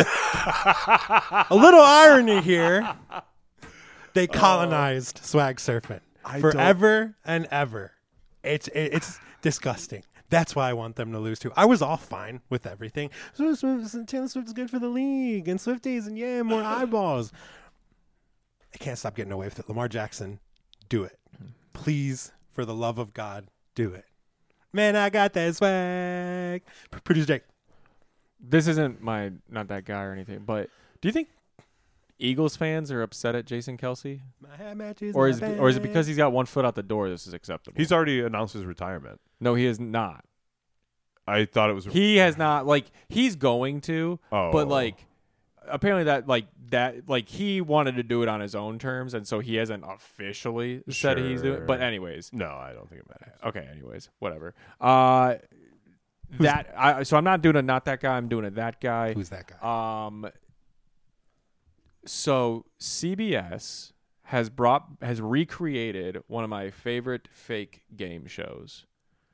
A little irony here. They colonized swag surfing I forever and ever. It's it, it's disgusting. That's why I want them to lose too. I was all fine with everything. So Swift, Taylor Swift is good for the league and Swifties and yeah, more eyeballs. I can't stop getting away with it. Lamar Jackson, do it. Please, for the love of God, do it. Man, I got that swag. P- Produce Jake. This isn't my not that guy or anything, but do you think Eagles fans are upset at Jason Kelsey, My hat matches or my is or is it bag. because he's got one foot out the door? This is acceptable. He's already announced his retirement. no, he is not. I thought it was. He has not. Like he's going to, Oh. but like apparently that like that like he wanted to do it on his own terms, and so he hasn't officially said he's doing. Sure. But anyways, No, I don't think it matters. okay. Anyways, whatever. Uh, that I so I'm not doing a not that guy. I'm doing a that guy. Who's that guy? Um. So C B S has brought has recreated one of my favorite fake game shows.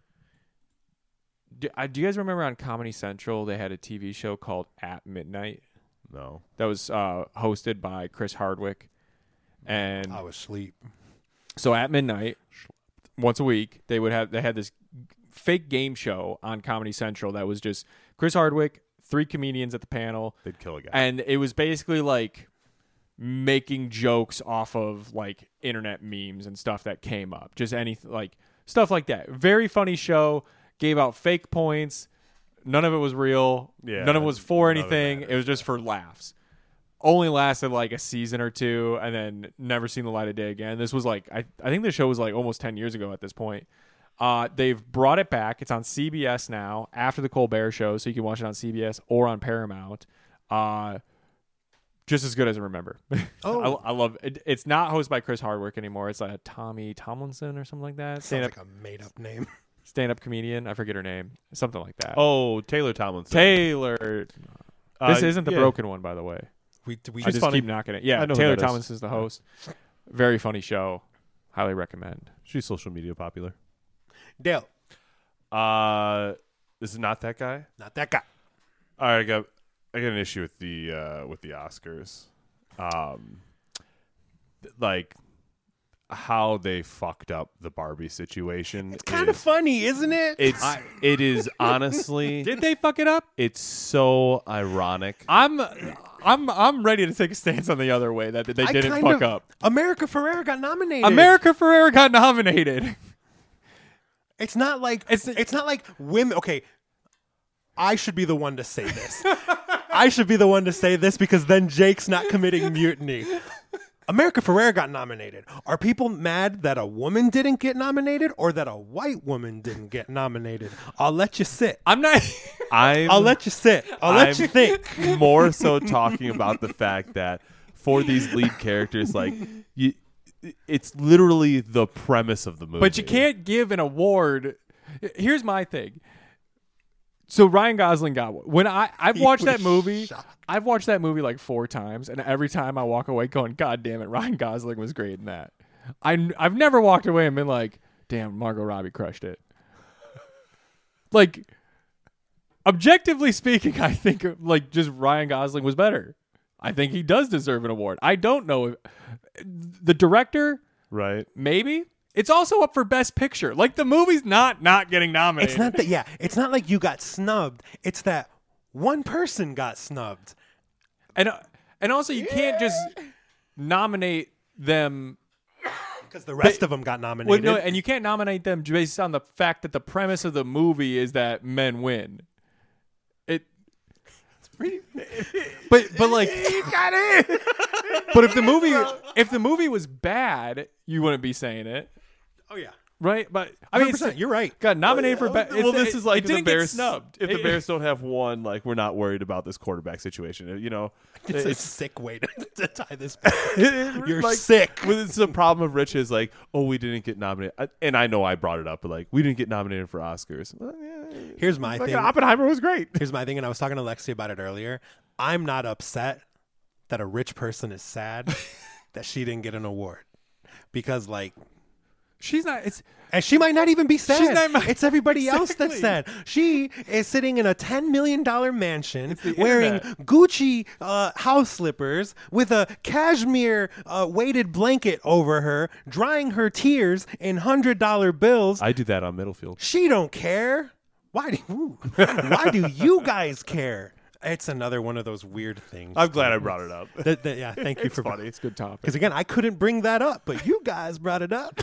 Do, uh, do you guys remember on Comedy Central they had a T V show called At Midnight No. that was uh, hosted by Chris Hardwick, and I was asleep. so at midnight, once a week, they would have they had this fake game show on Comedy Central that was just Chris Hardwick, three comedians at the panel, They'd kill a guy. and it was basically like making jokes off of like internet memes and stuff that came up, just anything like stuff like that. Very funny show. Gave out fake points. None of it was real. Yeah, None of it was for none of it anything. It, mattered, was just for laughs. Only lasted like a season or two, and then never seen the light of day again. This was like I I think the show was like almost ten years ago at this point. Uh, they've brought it back. It's on C B S now after the Colbert Show, so you can watch it on C B S or on Paramount. Uh, just as good as I remember. Oh. I, I love it. It's not hosted by Chris Hardwick anymore. It's like Tommy Tomlinson or something like that. Sounds Stand-up like a made-up name. stand-up comedian. I forget her name. Something like that. Oh, Taylor Tomlinson. Taylor. Uh, This isn't the yeah. broken one, by the way. We we I just funny. keep knocking it. Yeah, I know who Taylor that is. Tomlinson's the host. Very funny show. Highly recommend. She's social media popular. Dale, Uh, this is not that guy. not that guy. All right, I got I got an issue with the uh, with the Oscars, um, th- like how they fucked up the Barbie situation. It's kind of funny, isn't it? It's it is honestly. Did they fuck it up? It's so ironic. I'm, I'm, I'm ready to take a stance on the other way that they I didn't kind fuck of- up. America Ferrera got nominated. America Ferrera got nominated. It's not like It's- it's, it's not like women. Okay, I should be the one to say this. I should be the one to say this because then Jake's not committing mutiny. America Ferrera got nominated. Are people mad that a woman didn't get nominated or that a white woman didn't get nominated? I'll let you sit. I'm not. I'm I'll let you sit. I'll let I'm you think. more so talking about the fact that for these lead characters, like you, it's literally the premise of the movie. But you can't give an award. Here's my thing. So Ryan Gosling got one. When I I've He watched was that movie, shocked. I've watched that movie like four times, and every time I walk away going, "God damn it, Ryan Gosling was great in that." I I've never walked away and been like, "Damn, Margot Robbie crushed it." Like, objectively speaking, I think like just Ryan Gosling was better. I think he does deserve an award. I don't know if the director. right? Maybe. It's also up for Best Picture. Like, the movie's not not getting nominated. It's not that. Yeah, it's not like you got snubbed. It's that one person got snubbed. And, uh, and also, you can't just nominate them. Because the rest of them got Well, nominated. no, and you can't nominate them based on the fact that the premise of the movie is that men win. It. But but like got it. but if the movie if the movie was bad, you wouldn't be saying it, Oh yeah, right? But I mean, it's, you're right. got nominated for best. Well, this is like it the didn't get Bears. snubbed. If the It- Bears don't have one, like we're not worried about this quarterback situation. You know, It's, a it's sick way to, to tie this back. You're like, sick. Well, it's the problem of Rich is like, oh, we didn't get nominated, I- and I know I brought it up, but like, we didn't get nominated for Oscars. Well, yeah, Here's my fucking thing. Oppenheimer was great. Here's my thing, and I was talking to Lexi about it earlier. I'm not upset that a rich person is sad that she didn't get an award because, like, she's not. It's and she might not even be sad. not- it's everybody else that's Exactly. sad. She is sitting in a ten million dollar mansion the wearing internet. Gucci uh, house slippers with a cashmere uh, weighted blanket over her, drying her tears in hundred dollar bills. I do that on Middlefield. She don't care. Why do ooh, why do you guys care? It's another one of those weird things. I'm glad I brought it up. That- that- yeah, thank you It's for funny. it's a good topic. because again, I couldn't bring that up, but you guys brought it up.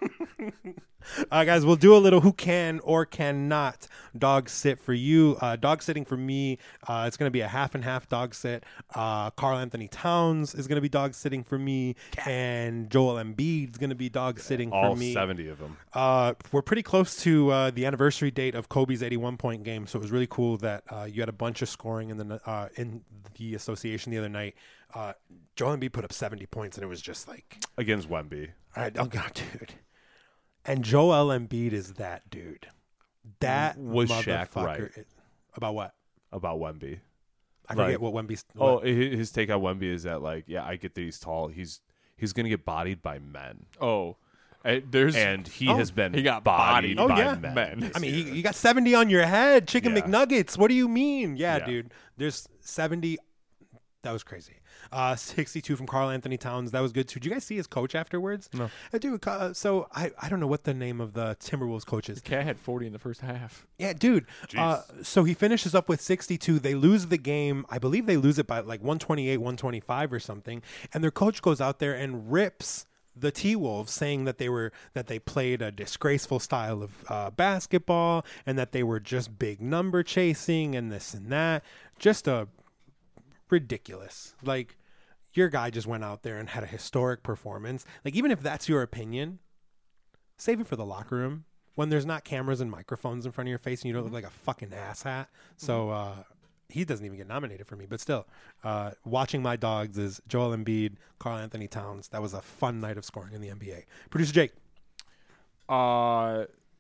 Uh, guys, we'll do a little who can or cannot dog sit for you. Uh, dog sitting for me, uh, it's going to be a half and half dog sit. Uh, Karl Anthony Towns is going to be dog sitting for me, and Joel Embiid is going to be dog sitting All for me. seventy of them. Uh, we're pretty close to uh, the anniversary date of Kobe's eighty-one point game, so it was really cool that uh, you had a bunch of scoring in the uh, in the association the other night. Uh, Joel Embiid put up seventy points, and it was just like, Against Wemby. I, oh god, dude. And Joel Embiid is that dude. That Was Shaq motherfucker right? is- about what? About Wemby. I forget Like- what Wemby's. Oh, what- hi- his take on Wemby is that like, yeah, I get that he's tall. He's he's gonna get bodied by men, Oh, uh, there's and he Oh, has been he got bodied bodied. by Oh, yeah. men. Men. this I mean, year. you, you got seventy on your head, chicken Yeah. McNuggets. What do you mean? Yeah, Yeah. dude. There's seventy. That was crazy. Uh, sixty-two from Karl Anthony Towns. That was good too. Did you guys see his coach afterwards? No. Uh, dude, uh, so I, I don't know what the name of the Timberwolves coach is. Cat had forty in the first half. Yeah, dude. Uh, so he finishes up with sixty-two. They lose the game. I believe they lose it by like one twenty-eight, one twenty-five or something. And their coach goes out there and rips the T-Wolves, saying that they were that they played a disgraceful style of uh, basketball and that they were just big number chasing and this and that. Just a ridiculous. Like, your guy just went out there and had a historic performance. Like, even if that's your opinion, save it for the locker room when there's not cameras and microphones in front of your face and you don't look like a fucking asshat. So uh, he doesn't even get nominated for me. But still, uh, watching my dogs is Joel Embiid, Karl Anthony Towns. That was a fun night of scoring in the N B A. Producer Jake. Uh,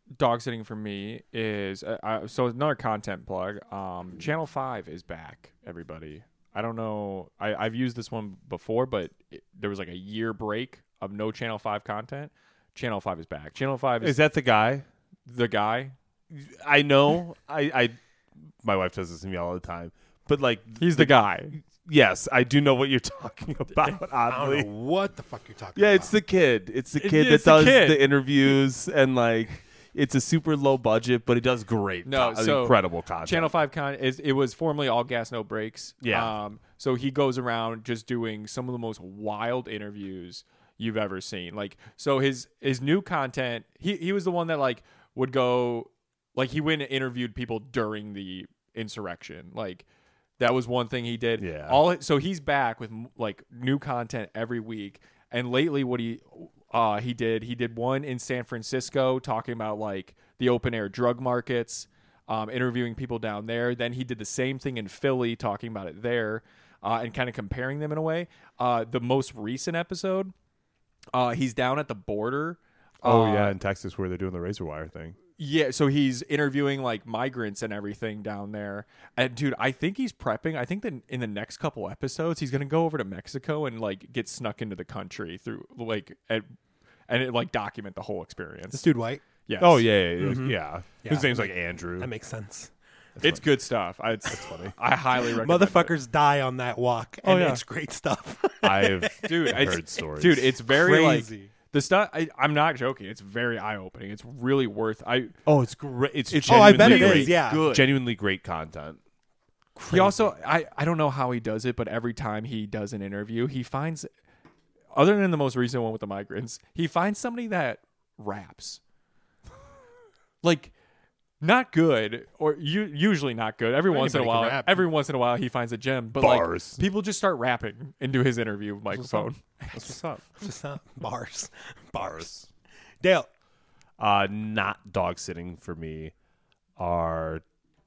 dog sitting for me is uh, I, so another content plug. Um, Channel Five is back. Everybody, I don't know. I, I've used this one before, but it, there was like a year break of no Channel Five content. Channel Five is back. Channel Five is, Is that the guy? the guy. I know. I, I, my wife does this to me all the time. But like, He's the guy. yes, I do know what you're talking about. I Oddly, don't know what the fuck you're talking yeah, about. it's the kid. It's the It- kid it's that the does kid. the interviews and like. It's a super low budget, but he does great. No, co- so incredible content. Channel Five con is it was formerly All Gas No Breaks. Yeah. Um. So he goes around just doing some of the most wild interviews you've ever seen. Like, so his his new content. He he was the one that like would go, like he went and interviewed people during the insurrection. Like that was one thing he did. Yeah. All so he's back with like new content every week. And lately, what he uh he did he did one in San Francisco talking about like the open air drug markets, um, interviewing people down there. Then he did the same thing in Philly, talking about it there, uh, and kind of comparing them in a way. Uh, the most recent episode, uh, he's down at the border. Oh uh, yeah, in Texas where they're doing the razor wire thing. Yeah, so he's interviewing like migrants and everything down there. And dude, I think he's prepping. I think that in the next couple episodes, he's gonna go over to Mexico and like get snuck into the country through like and, and it, like document the whole experience. This dude white. Yes. Oh yeah, yeah, yeah. Mhm. yeah. Yeah, His name's that like Andrew. That makes sense. it's good stuff. I, it's funny. I highly recommend. it. Motherfuckers die on that walk, Oh, and yeah. it's great stuff. I've dude. It's, heard stories. dude, it's very like Crazy. the stuff. I, I'm not joking. It's very eye opening. It's really worth. I oh, it's great. It's, It's- Oh, I bet it genuinely is. great. Yeah. good. Genuinely great content. He also, I, I don't know how he does it, but every time he does an interview, he finds, other than the most recent one with the migrants, he finds somebody that raps. Like, not good, or u- usually not good. Every once in a Anybody can while, rap. every once in a while, he finds a gem. But Bars. like, people just start rapping into his interview microphone. That's what's up. Just uh, bars, bars. Dale, Uh, not dog sitting for me are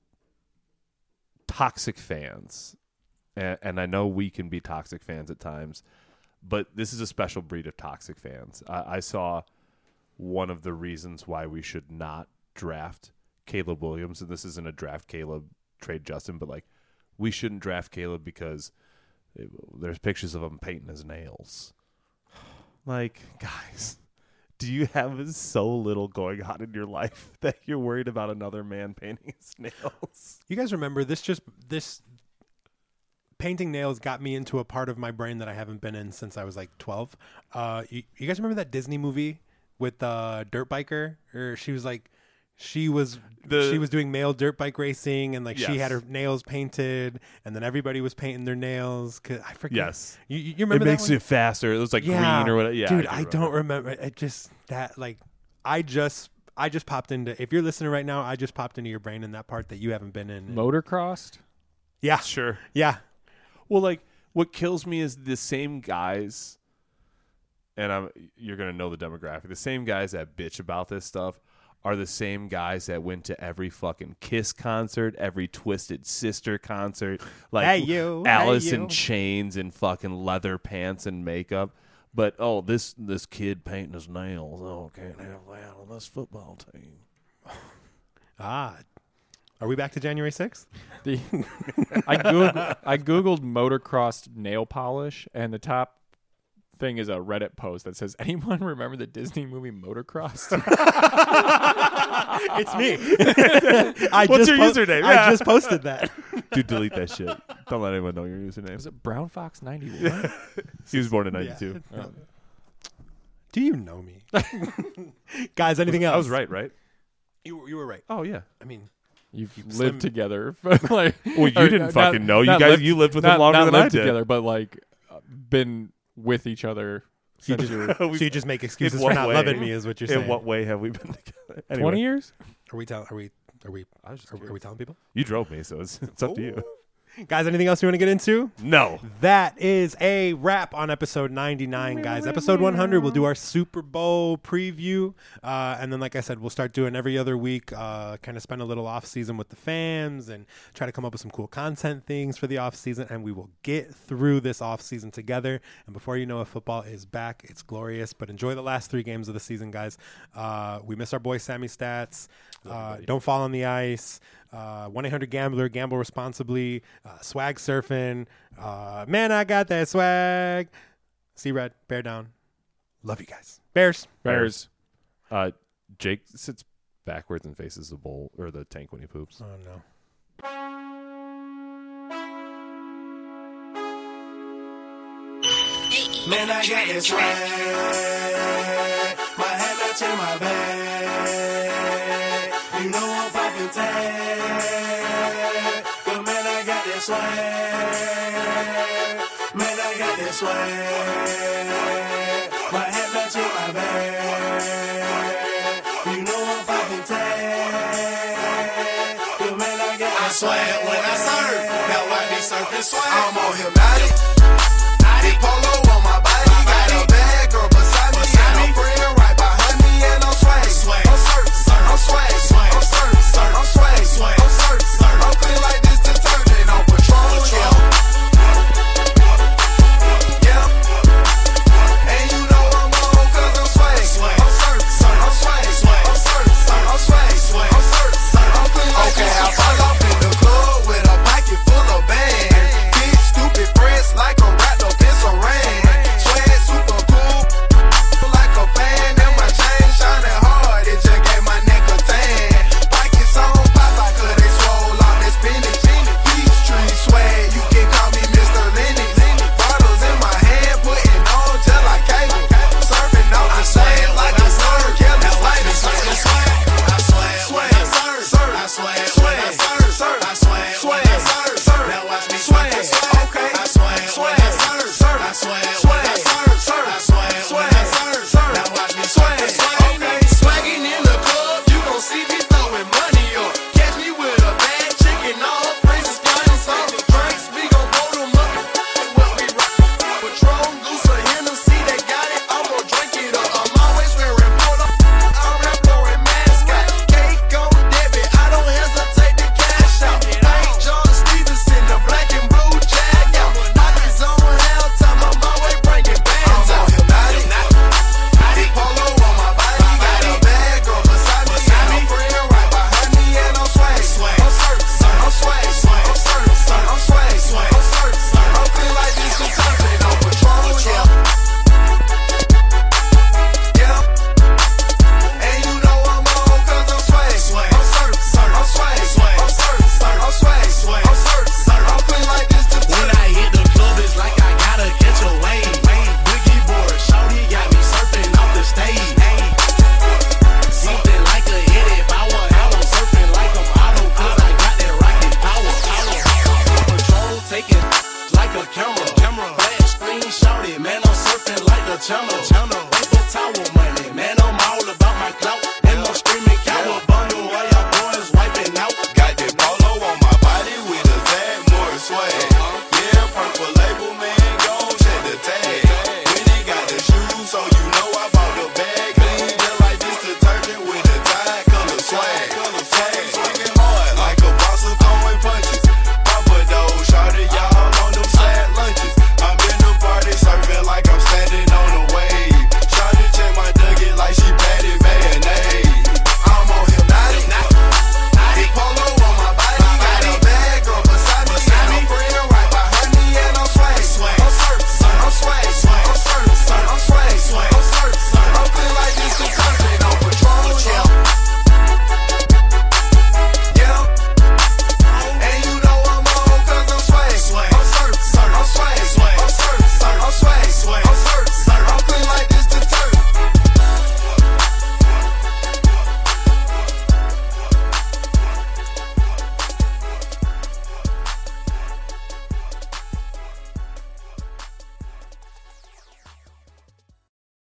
toxic fans, and, and I know we can be toxic fans at times, but this is a special breed of toxic fans. I, I saw one of the reasons why we should not draft Caleb Williams, and this isn't a draft Caleb, trade Justin, but like we shouldn't draft Caleb because it, there's pictures of him painting his nails. Like, guys, do you have so little going on in your life that you're worried about another man painting his nails? you guys remember this? Just this painting nails got me into a part of my brain that I haven't been in since I was like twelve. Uh, you, you guys remember that Disney movie with uh, dirt biker? Or she was like, she was The- she was doing male dirt bike racing, and like she Yes. had her nails painted, and then everybody was painting their nails. Cause I forget. Yes. you, you you remember It makes that one? it faster. It was like Yeah. green or whatever. Yeah, dude, do I, remember. don't remember. It just that like I just I just popped into. If you're listening right now, I just popped into your brain in that part that you haven't been in. Motocrossed? Yeah, Sure. yeah. Well, like what kills me is the same guys, and I'm you're gonna know the demographic. The same guys that bitch about this stuff are the same guys that went to every fucking Kiss concert, every Twisted Sister concert, like Hey, you. Alice Hey, in you. Chains and fucking leather pants and makeup. But oh, this this kid painting his nails. Oh, can't have that on this football team. Ah, are we back to January sixth? The I googled, I googled motocrossed nail polish, and the top thing is a Reddit post that says, "Anyone remember the Disney movie Motocrossed?" It's me. I What's just your po- username? I Yeah. just posted that. Dude, delete that shit. Don't let anyone know your username. Was it Brown Fox ninety-one? He was born in ninety-two. Yeah. Do you know me, guys? Anything else? I was right, right? You were- you were right. Oh yeah. I mean, You've Slim- lived together. like, Well, you or didn't not- fucking know. You not guys, lived- you lived with not, him longer not than lived I did. together, but like uh, been with each other you since just, you were so you just make excuses what for not way? loving me, is what you're saying. In what way have we been together? Anyway, twenty years. Are we telling? Are we? Are we? I was just Are, are we telling people? You drove me, so it's, it's up to you. Guys, anything else you want to get into? No. That is a wrap on episode ninety-nine, guys. Episode one hundred, we'll do our Super Bowl preview. Uh, and then, like I said, we'll start doing every other week, uh, kind of spend a little off season with the fans and try to come up with some cool content things for the off season. And we will get through this off season together. And before you know it, football is back. It's glorious. But enjoy the last three games of the season, guys. Uh, we miss our boy Sammy Stats. Uh, don't fall on the ice. Uh, one eight hundred gambler, gamble responsibly, uh, swag surfing. Uh, man, I got that swag. See red, bear down. Love you guys. Bears. Bears. Uh, Jake sits backwards and faces the bowl or the tank when he poops. Oh, no. Man, I got this swag. My head not in my bag. You know I'm popping tag. But man, I got this swag. Man, I got this swag. My head not in my bag. You know I'm popping tag. But man, I got this swag. When I serve, now I be surfing swag. I'm on Hypnotic, I did polo.